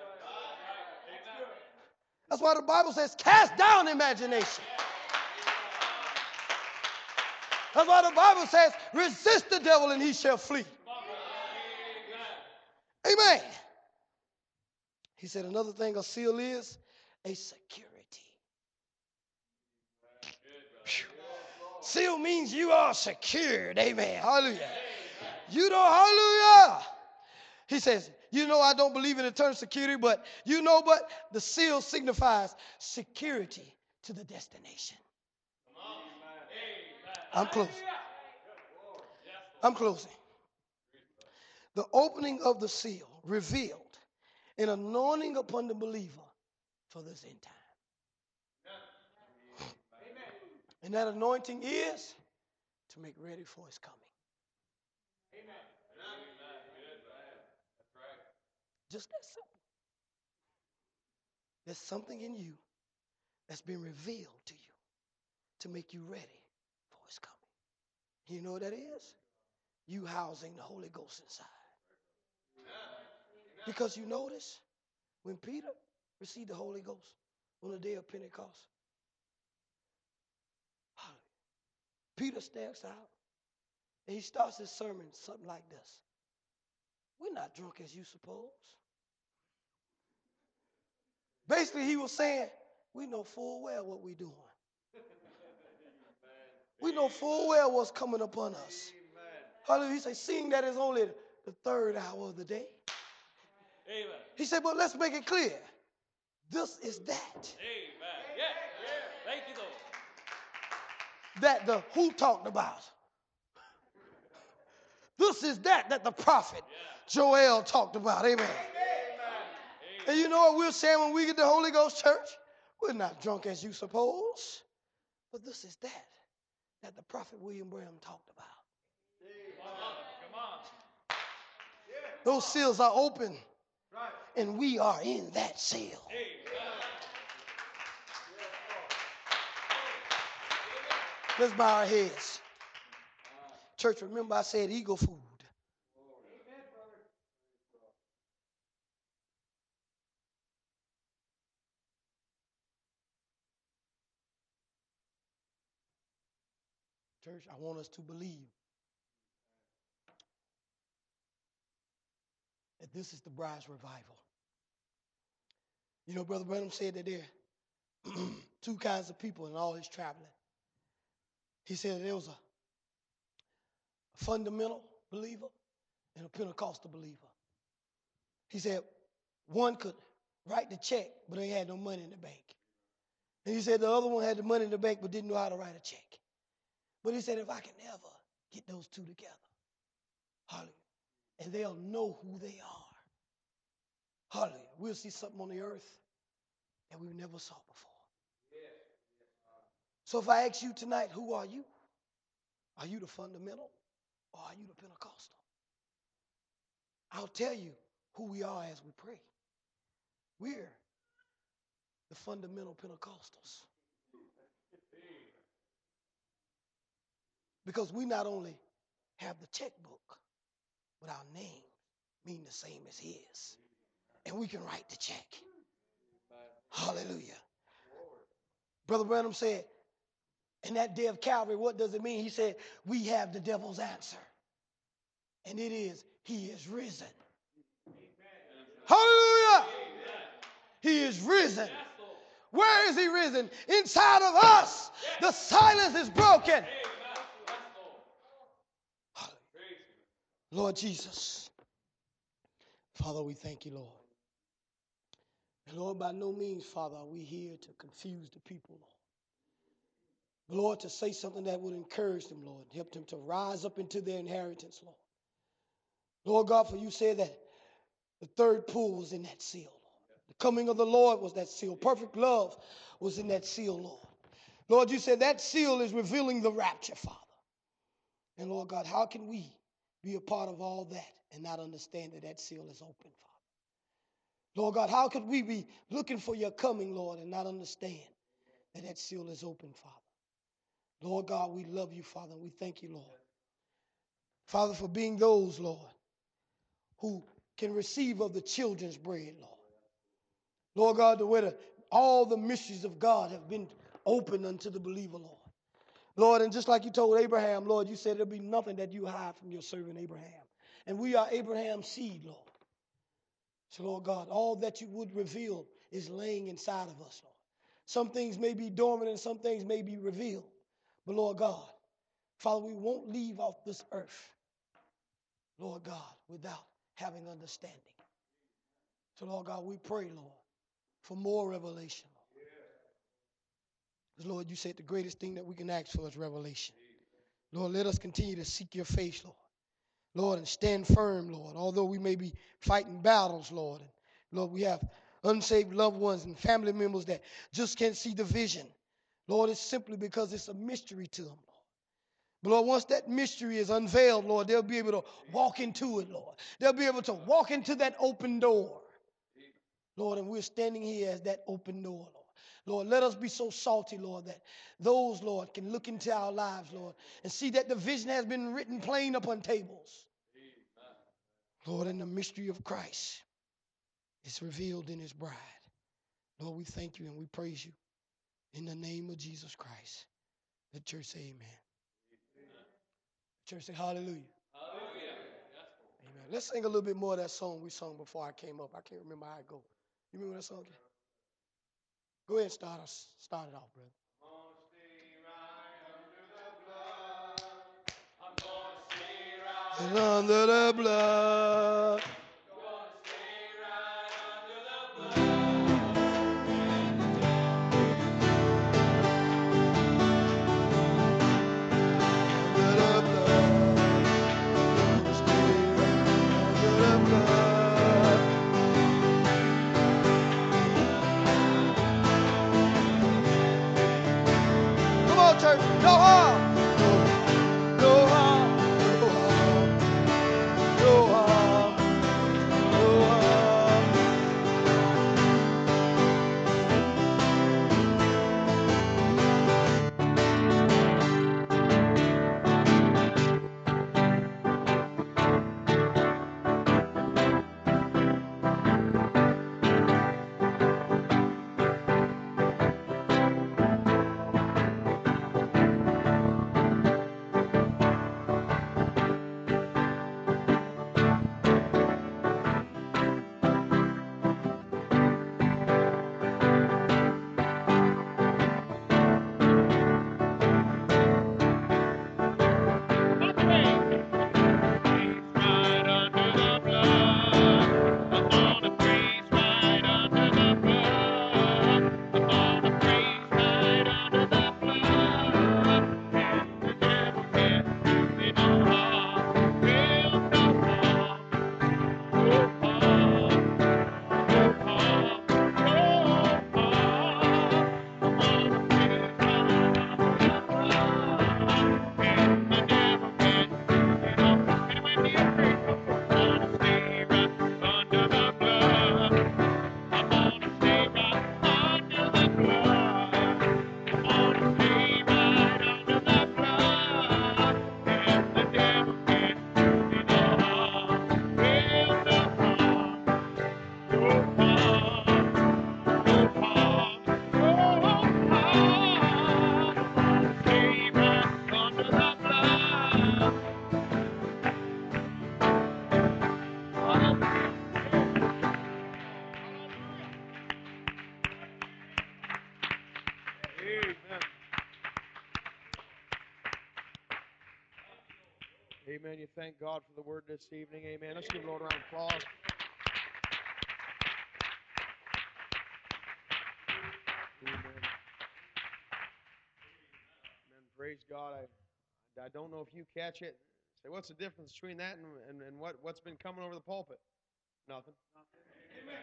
That's why the Bible says, cast down imagination. That's why the Bible says, resist the devil and he shall flee. Amen. He said another thing a seal is a security. Seal means you are secured. Amen. Hallelujah. You know, hallelujah. He says, you know, I don't believe in the term security, but the seal signifies security to the destination. I'm closing. I'm closing. The opening of the seal revealed an anointing upon the believer for this end time. And that anointing is to make ready for his coming. Just that simple. There's something in you that's been revealed to you to make you ready for his coming. You know what that is? You housing the Holy Ghost inside. Because you notice when Peter received the Holy Ghost on the day of Pentecost, Peter steps out and he starts his sermon something like this. We're not drunk as you suppose. Basically, he was saying, we know full well what we're doing. We know full well what's coming upon us. Hallelujah. He said, seeing that it's only the third hour of the day. Amen. He said, but let's make it clear. This is that.
Amen. Yeah. Thank you, Lord.
That the who talked about. This is that the prophet Joel talked about. Amen. And you know what we're saying when we get the Holy Ghost, church? We're not drunk as you suppose. But this is that the prophet William Branham talked about. Come on. Those seals are open. And we are in that seal. Let's bow our heads. Church, remember I said eagle food. Church, I want us to believe that this is the bride's revival. You know, Brother Branham said that there are two kinds of people in all his traveling. He said that there was a fundamental believer and a Pentecostal believer. He said one could write the check, but they had no money in the bank. And he said the other one had the money in the bank, but didn't know how to write a check. But he said, if I can ever get those two together, hallelujah, and they'll know who they are, hallelujah, we'll see something on the earth that we've never saw before. So if I ask you tonight, who are you? Are you the fundamental or are you the Pentecostal? I'll tell you who we are as we pray. We're the fundamental Pentecostals. Because we not only have the checkbook, but our names mean the same as his. And we can write the check. Hallelujah. Brother Branham said, in that day of Calvary, what does it mean? He said, we have the devil's answer. And it is, he is risen. Hallelujah. He is risen. Where is he risen? Inside of us. The silence is broken. Lord Jesus. Father, we thank you, Lord. And Lord, by no means, Father, are we here to confuse the people, Lord. But Lord, to say something that would encourage them, Lord, help them to rise up into their inheritance, Lord. Lord God, for you said that the third pull was in that seal, Lord. The coming of the Lord was that seal. Perfect love was in that seal, Lord. Lord, you said that seal is revealing the rapture, Father. And Lord God, how can we be a part of all that and not understand that that seal is open, Father? Lord God, how could we be looking for your coming, Lord, and not understand that that seal is open, Father? Lord God, we love you, Father, and we thank you, Lord. Father, for being those, Lord, who can receive of the children's bread, Lord. Lord God, the way all the mysteries of God have been opened unto the believer, Lord. Lord, and just like you told Abraham, Lord, you said there'll be nothing that you hide from your servant Abraham. And we are Abraham's seed, Lord. So, Lord God, all that you would reveal is laying inside of us, Lord. Some things may be dormant and some things may be revealed. But, Lord God, Father, we won't leave off this earth, Lord God, without having understanding. So, Lord God, we pray, Lord, for more revelation, Lord. Because, Lord, you said the greatest thing that we can ask for is revelation. Lord, let us continue to seek your face, Lord. Lord, and stand firm, Lord, although we may be fighting battles, Lord. And Lord, we have unsaved loved ones and family members that just can't see the vision. Lord, it's simply because it's a mystery to them, Lord. But Lord, once that mystery is unveiled, Lord, they'll be able to walk into it, Lord. They'll be able to walk into that open door. Lord, and we're standing here as that open door, Lord. Lord, let us be so salty, Lord, that those, Lord, can look into our lives, Lord, and see that the vision has been written plain upon tables. Lord, in the mystery of Christ is revealed in his bride. Lord, we thank you and we praise you. In the name of Jesus Christ. The church say amen. The church say hallelujah. Hallelujah. Amen. Let's sing a little bit more of that song we sung before I came up. I can't remember how it goes. You remember that song again? Go ahead and start it off, brother. Under the blood. Come on, church. No harm. No harm. No harm. No harm.
Amen. You thank God for the word this evening. Amen. Let's give the Lord a round of applause. Amen. Amen. Praise God. I don't know if you catch it. Say, what's the difference between that and what's been coming over the pulpit? Nothing. Amen.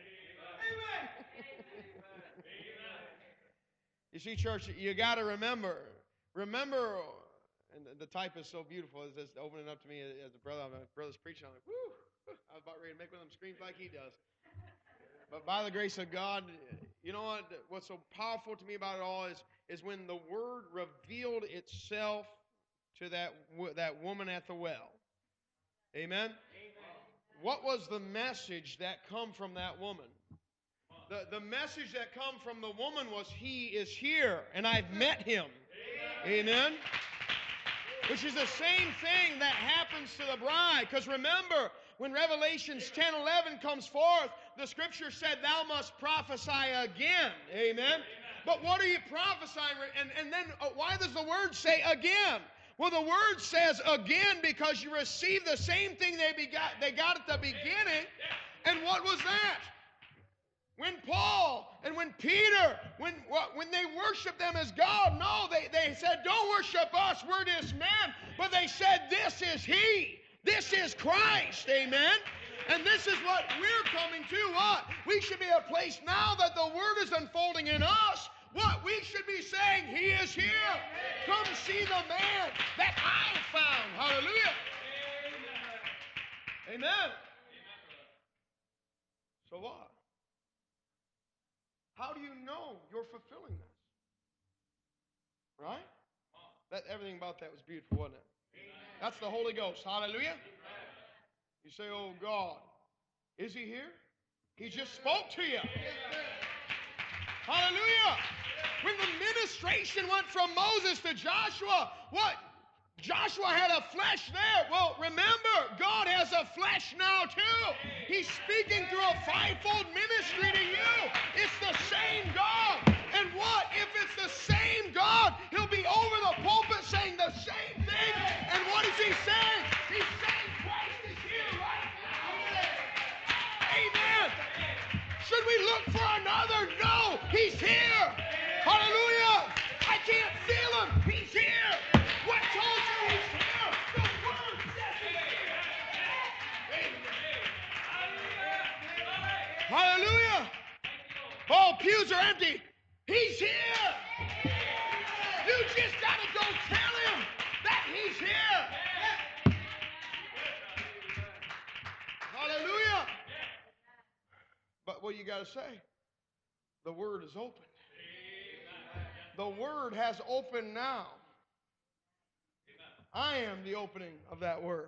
You see, church, you got to remember, and the type is so beautiful. It's just opening up to me as a brother. My brother's preaching. I'm like, whoo! I was about ready to make one of them screams like he does. But by the grace of God, you know what? What's so powerful to me about it all is when the Word revealed itself to that woman at the well. Amen? What was the message that come from that woman? The message that come from the woman was, He is here, and I've met Him. Amen? Which is the same thing that happens to the bride. Because remember, when Revelations 10:11 comes forth, the Scripture said, thou must prophesy again. Amen? But what are you prophesying? And then why does the Word say again? Well, the Word says again because you receive the same thing they got at the beginning. And what was that? When Paul and when Peter, when they worshiped them as God, no, they said, don't worship us, we're this man. But they said, this is He. This is Christ. Amen? And this is what we're coming to. What? We should be a place now that the Word is unfolding in us. What? We should be saying, He is here. Come see the man that I found. Hallelujah. Amen. So what? How do you know you're fulfilling this? Right? Everything about that was beautiful, wasn't it? That's the Holy Ghost. Hallelujah. You say, oh God, is He here? He just spoke to you. Hallelujah. When the ministration went from Moses to Joshua, what? Joshua had a flesh there. Well, remember, God has a flesh now too. He's speaking through a fivefold ministry to you. It's the same God. And what? If it's the same God, He'll be over the pulpit saying the same thing. And what is He saying? He's saying Christ is here right now. Amen. Should we look for another? No. He's here. Hallelujah. I can't feel Him. He's here. What told you He's here? The Word says He's here. Hallelujah. Oh, pews are empty. He's here. You just got to go tell Him that He's here. Hallelujah. But what you got to say? The Word is open. The Word has opened now. I am the opening of that Word.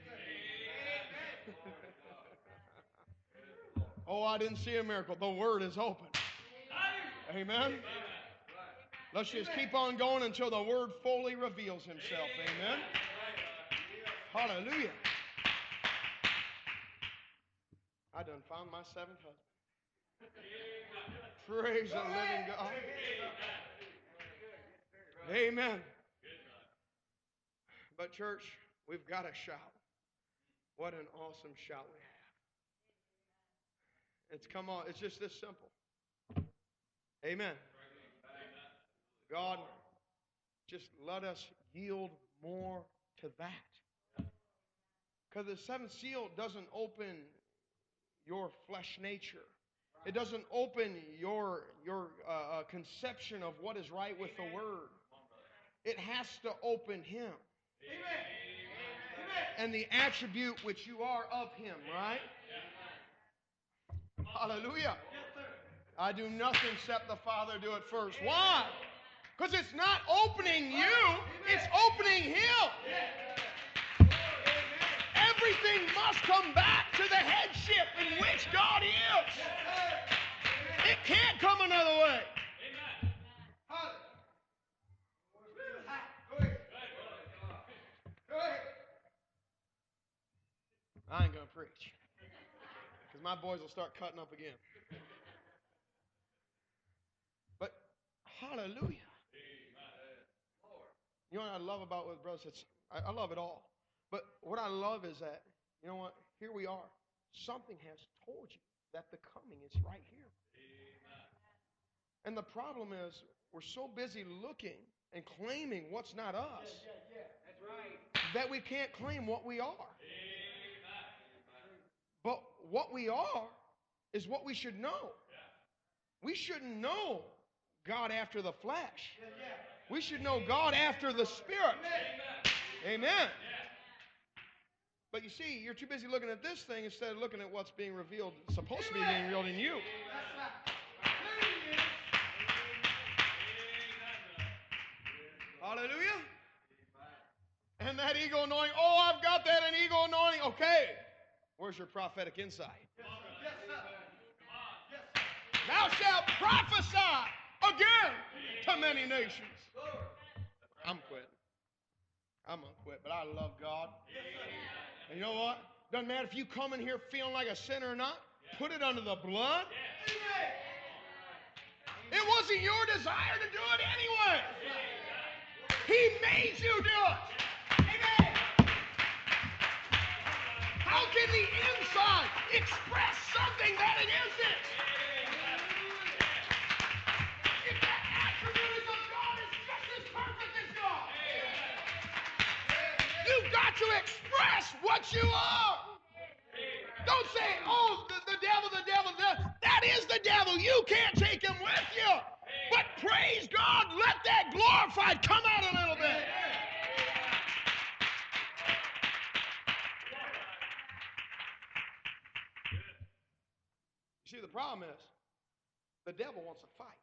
Oh, I didn't see a miracle. The Word is open. Amen. Let's just keep on going until the Word fully reveals Himself. Amen. Hallelujah. I done found my seventh husband. Praise the living God. Amen. But church, we've got to shout. What an awesome shout we have. Come on, it's just this simple. Amen. God, just let us yield more to that. Because the seventh seal doesn't open your flesh nature. It doesn't open your conception of what is right with the Word. It has to open Him. And the attribute which you are of Him, right? Hallelujah. I do nothing except the Father do it first. Why? Because it's not opening you, it's opening Him. Everything must come back to the headship in which God is. It can't come another way. I ain't going to preach. Because my boys will start cutting up again. But, hallelujah. You know what I love about what the brother said? I love it all. But what I love is that, you know what? Here we are. Something has told you that the coming is right here. And the problem is we're so busy looking and claiming what's not us that we can't claim what we are. But what we are is what we should know. We shouldn't know God after the flesh. We should know God after the Spirit. Amen. But you see, you're too busy looking at this thing instead of looking at what's being revealed, supposed to be being revealed in you. Hallelujah. And that ego anointing, oh, I've got that an ego anointing. Okay. Where's your prophetic insight? Thou shalt prophesy again to many nations. I'm quitting. I'm going to quit, but I love God. And you know what? Doesn't matter if you come in here feeling like a sinner or not. Put it under the blood. It wasn't your desire to do it anyway. He made you do it. Amen. How can the inside express something that it isn't? If that attribute is of God, it's just as perfect as God. You've got to express what you are. Don't say, oh, the devil, the devil. That is the devil. You can't take him with you. But praise God, let that glorified come out a little bit. You see, the problem is, the devil wants to fight.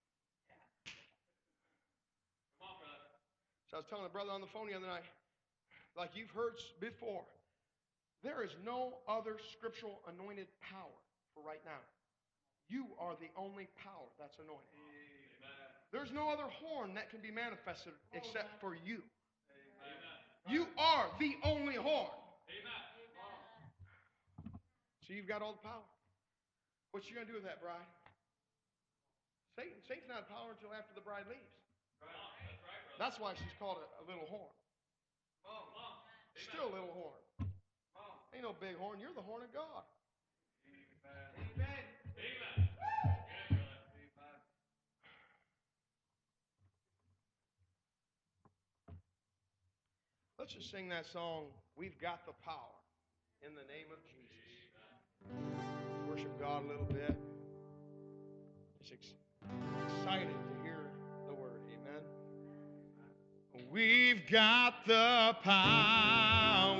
So I was telling a brother on the phone the other night, like you've heard before, there is no other scriptural anointed power for right now. You are the only power that's anointed. There's no other horn that can be manifested except for you. You are the only horn. So you've got all the power. What you going to do with that bride? Satan's not a power until after the bride leaves. That's why she's called a little horn. Still a little horn. Ain't no big horn. You're the horn of God. Amen. Amen. Let's just sing that song, We've Got the Power, in the name of Jesus. Worship God a little bit. Just excited to hear the word. Amen. We've got the power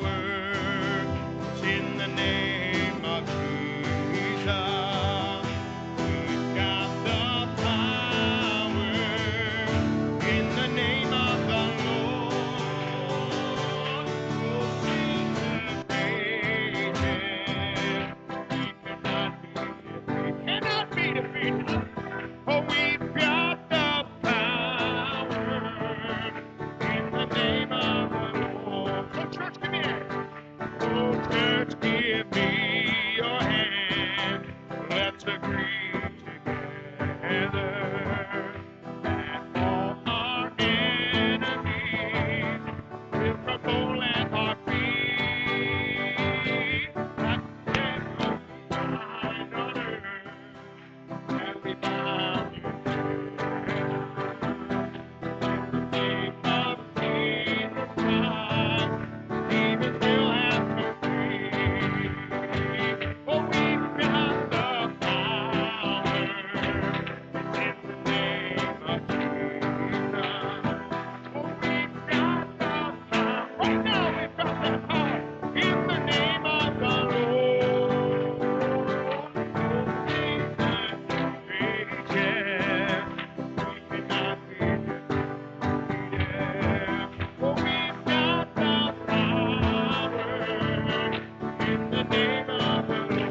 in the name of Jesus. We've got the power in the name of the Lord. Oh, Jesus raging. We cannot be defeated. Oh, we've got the power in the name of the Lord. So church, come here. Oh, church, give me your hand. Let's agree together that all our enemies will crumble at our feet. Like death behind on earth, and we bow in the name of Jesus Christ. Demons will have to flee. For we've got the power in the name of Jesus. For we've got the power. Right now we've got the power in the name of the Lord. Oh, Jesus, raging. We cannot be defeated. For we've got the power in the name of the Lord.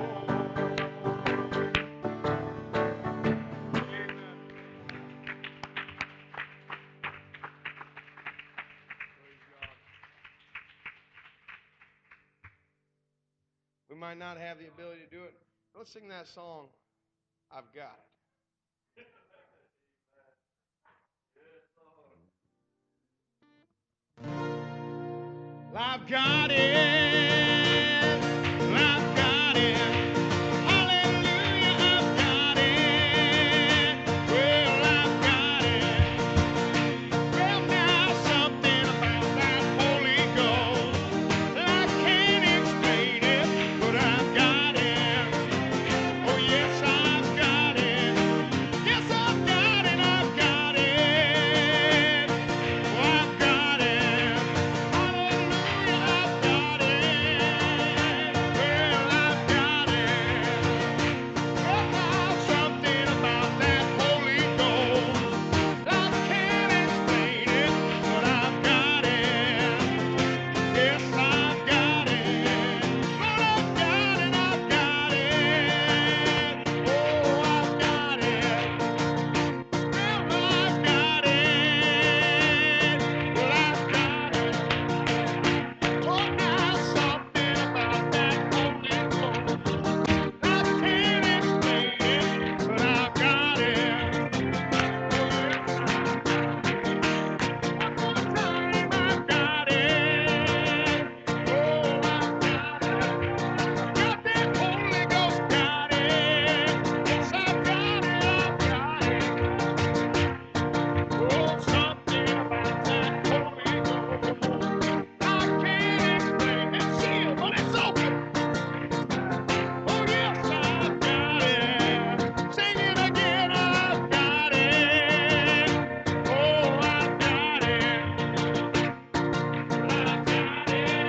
Amen. Praise God. We might not have the ability to do it. Let's sing that song, I've Got It.
I've got it. I've got it. Hallelujah, I've got it. Well, I've got it. Well, now something about that Holy Ghost. I can't explain it, but I've got it. Oh, yes, I've got it. Yes, I've got it. I've got it. Oh, I've got it. Hallelujah, I've got it. Well, I've got it. Well, now something about that Holy Ghost. I can't explain it, but I've got it. Yes, I've got it. Lord, I've got it. I've got it. Oh, I've got it. Well, I've got it. Well, I've got it. Oh, now something about that Holy Ghost. I can't explain it, but I've got it. Oh, yes, one more time, I've got it. Oh, I've got it. Got that Holy Ghost, got it. Yes, I've got it. I've got it. Oh, something about that Holy Ghost. I can't explain it. It's sealed, but it's open. Oh, yes, I've got it. Sing it again. I've got it. Oh, I've got it. I've got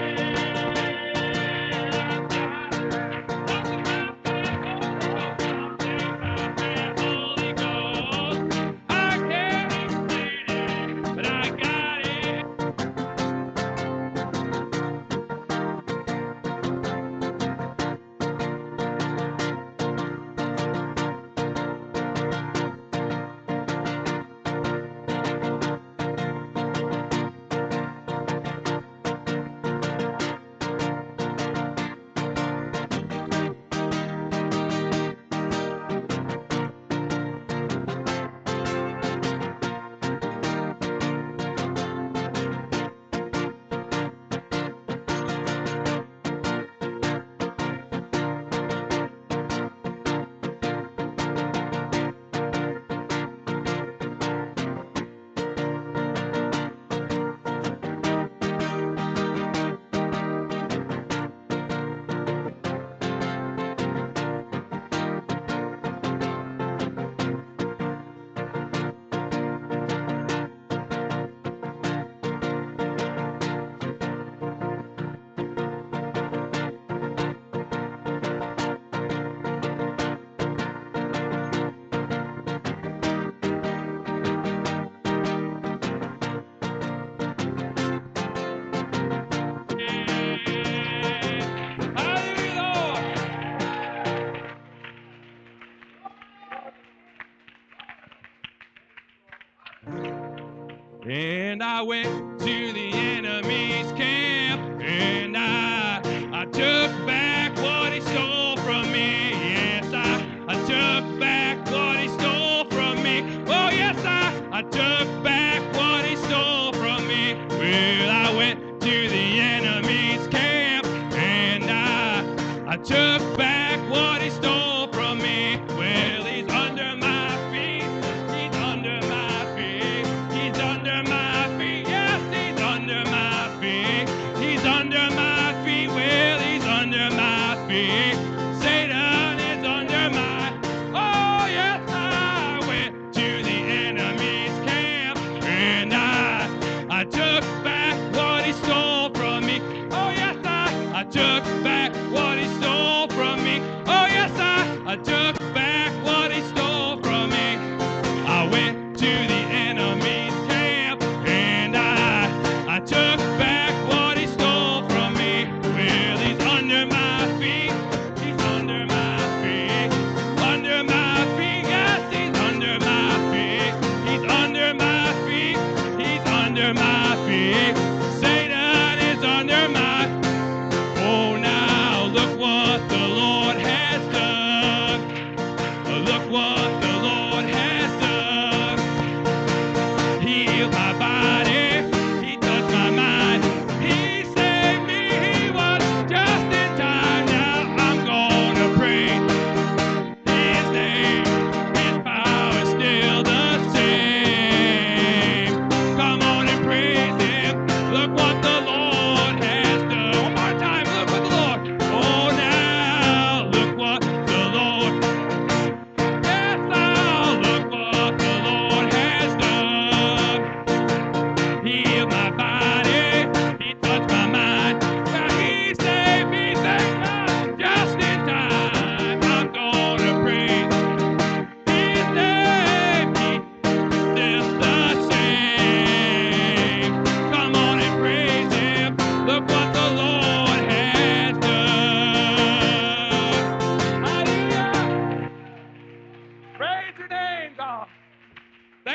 And I went to the enemy's camp, and I took back what he stole from me. Yes, I took back what he stole from me. Oh, yes, I took back what he stole from me. Well, I went to the enemy's camp, and I took back what he stole from me. Well, he's under my feet. He's under my feet. He's under my feet. Yes, he's under my feet. He's under my feet. Well, he's under my feet. Satan is under my. Oh, yes, I went to the enemy's camp, and I took back what he stole from me. Oh, yes, I took back what he stole from me. Oh, yes, I took back what he stole from me. I went to the enemy's camp, and I took back what he stole from me. Well, he's under my feet. He's under my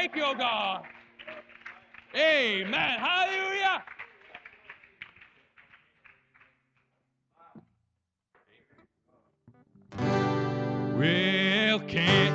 Thank you, oh God. Amen. Hallelujah. Well, can't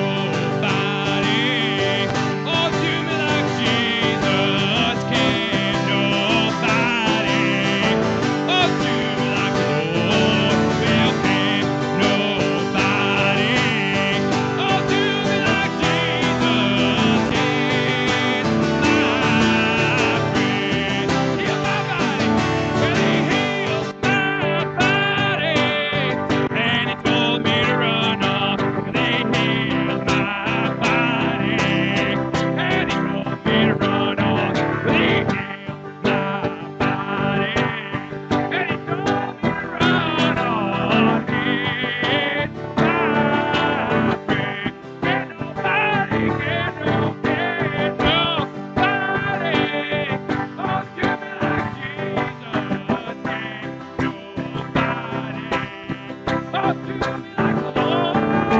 nobody do me like Jesus. Can't nobody do me like the Lord. Well, can't nobody do me like Jesus. Can't my friend heal my body? Well, he heals my body. And he told me to run off. They healed my body. And he told me to run off. They healed my body. And he told me to run off. It's my friend. Can nobody, can nobody do me like Jesus? Can nobody do me like the Lord?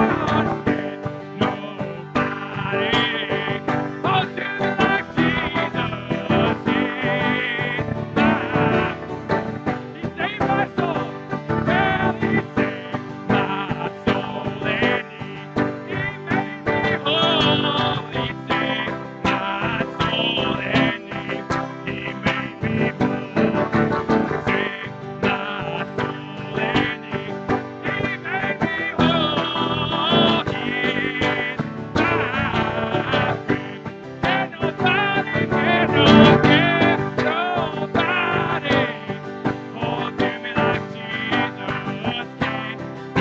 Nobody do me like Jesus. He saved my soul. Well, he saved my soul, and he made me whole. He saved my soul, and he made me whole. Saved my soul, and he made me whole. He is my friend. Can nobody, can nobody do me like Jesus? Can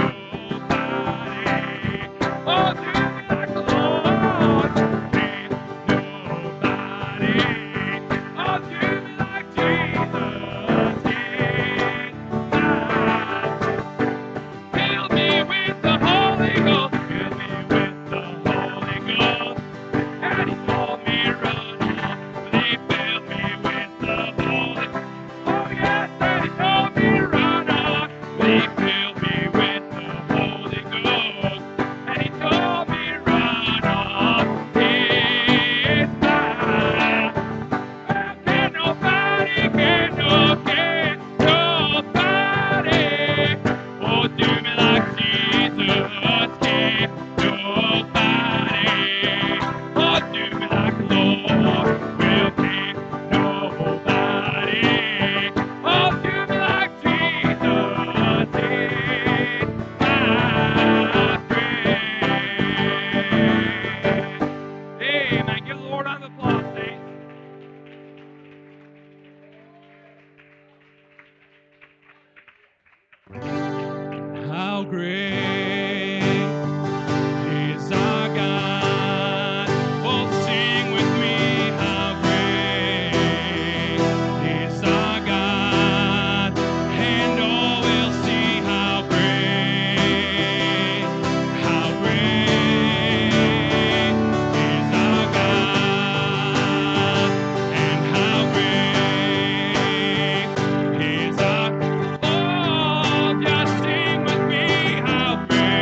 nobody do me like the Lord? Can nobody do me like Jesus? Fill me with the Holy Ghost. Fill me with the Holy Ghost. And he told me run on. They filled me with the Holy Ghost. Oh yes, and he told me run on. They filled me with the Holy Ghost. And he told me run on. It's mine. Well, can nobody do me like Jesus? Can nobody do me like the Lord? Well, can nobody do me like Jesus? It's my friend. Amen. Give the Lord on the applause, saints. How great is our God? Oh, sing with me. How great is our God? And all will see how great is our God, and how great is our. Oh, just sing with me. How great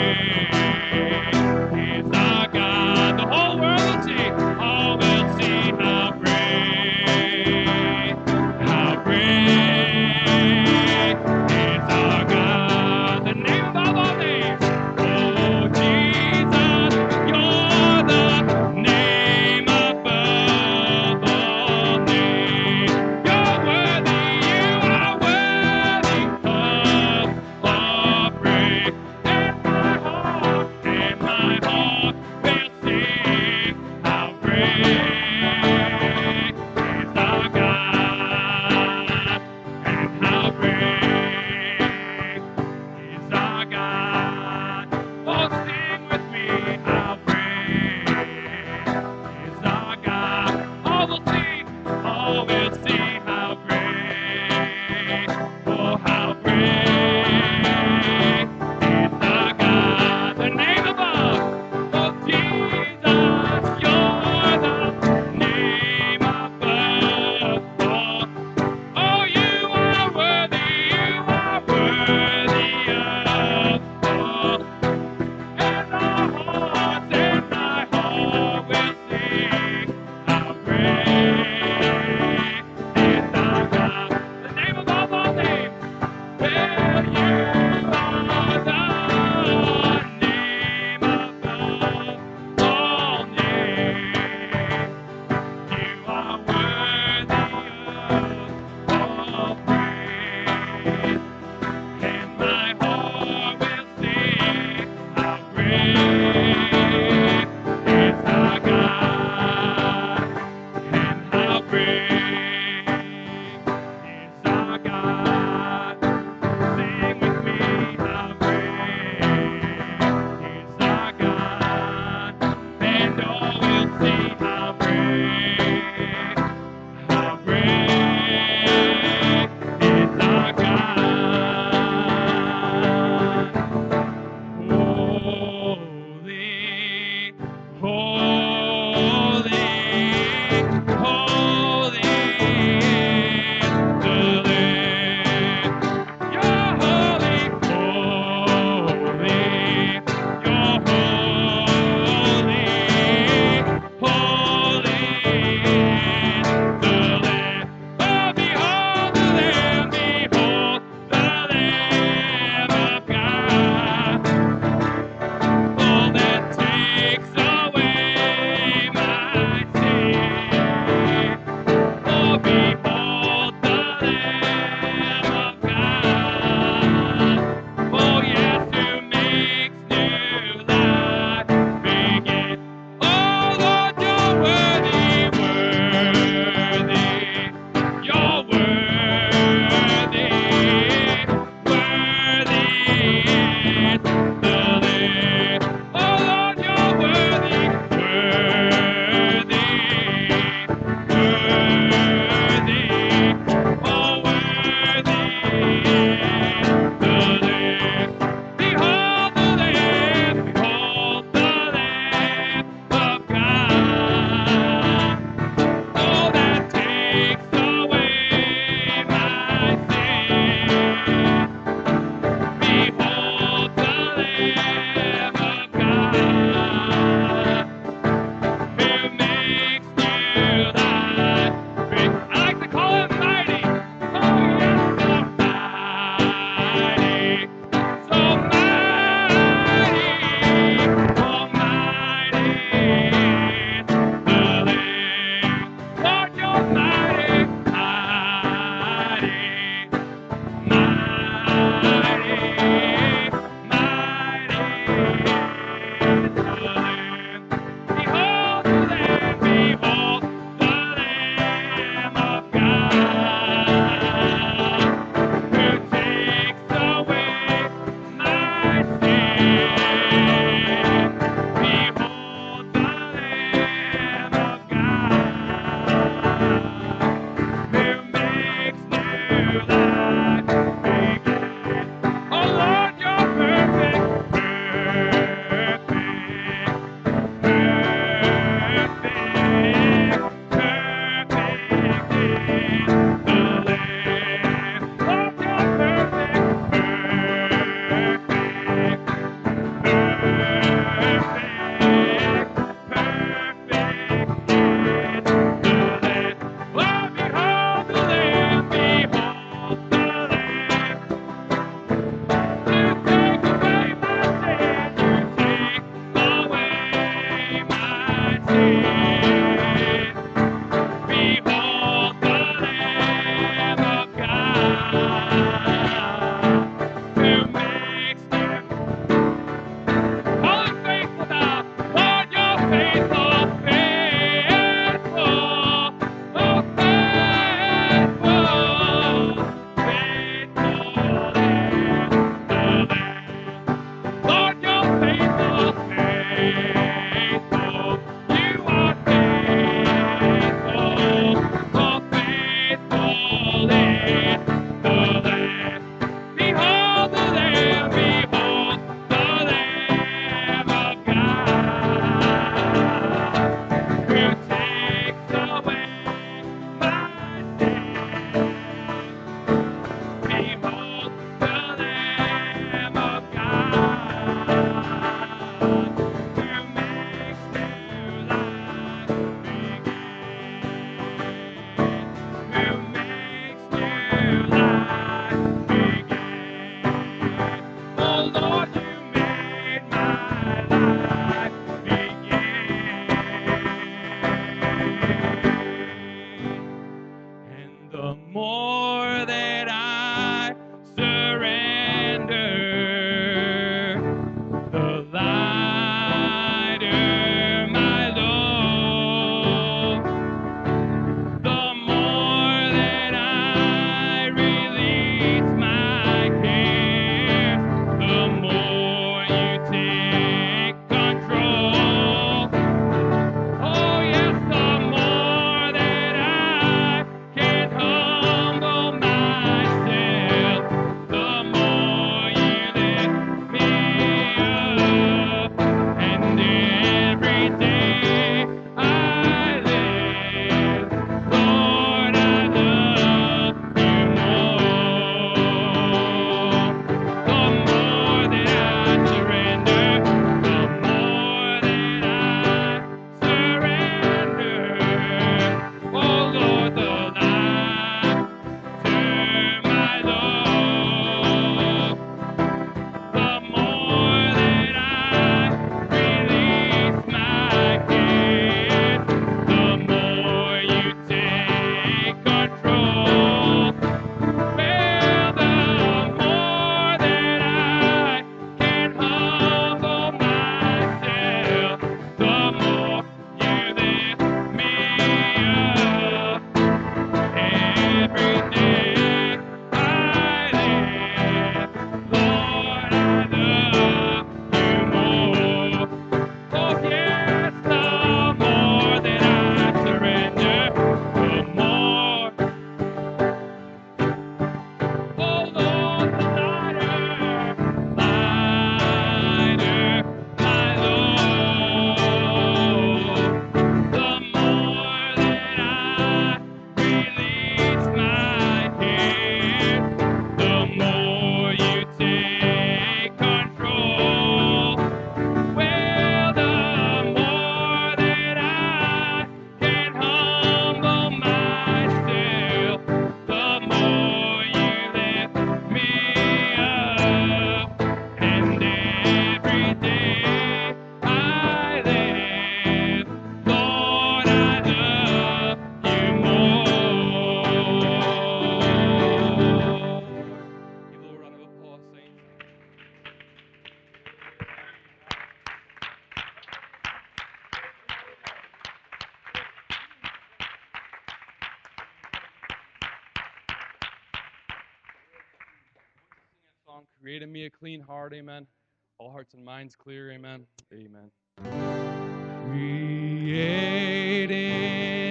Create in me a clean heart, amen. All hearts and minds clear, amen. Amen. Create in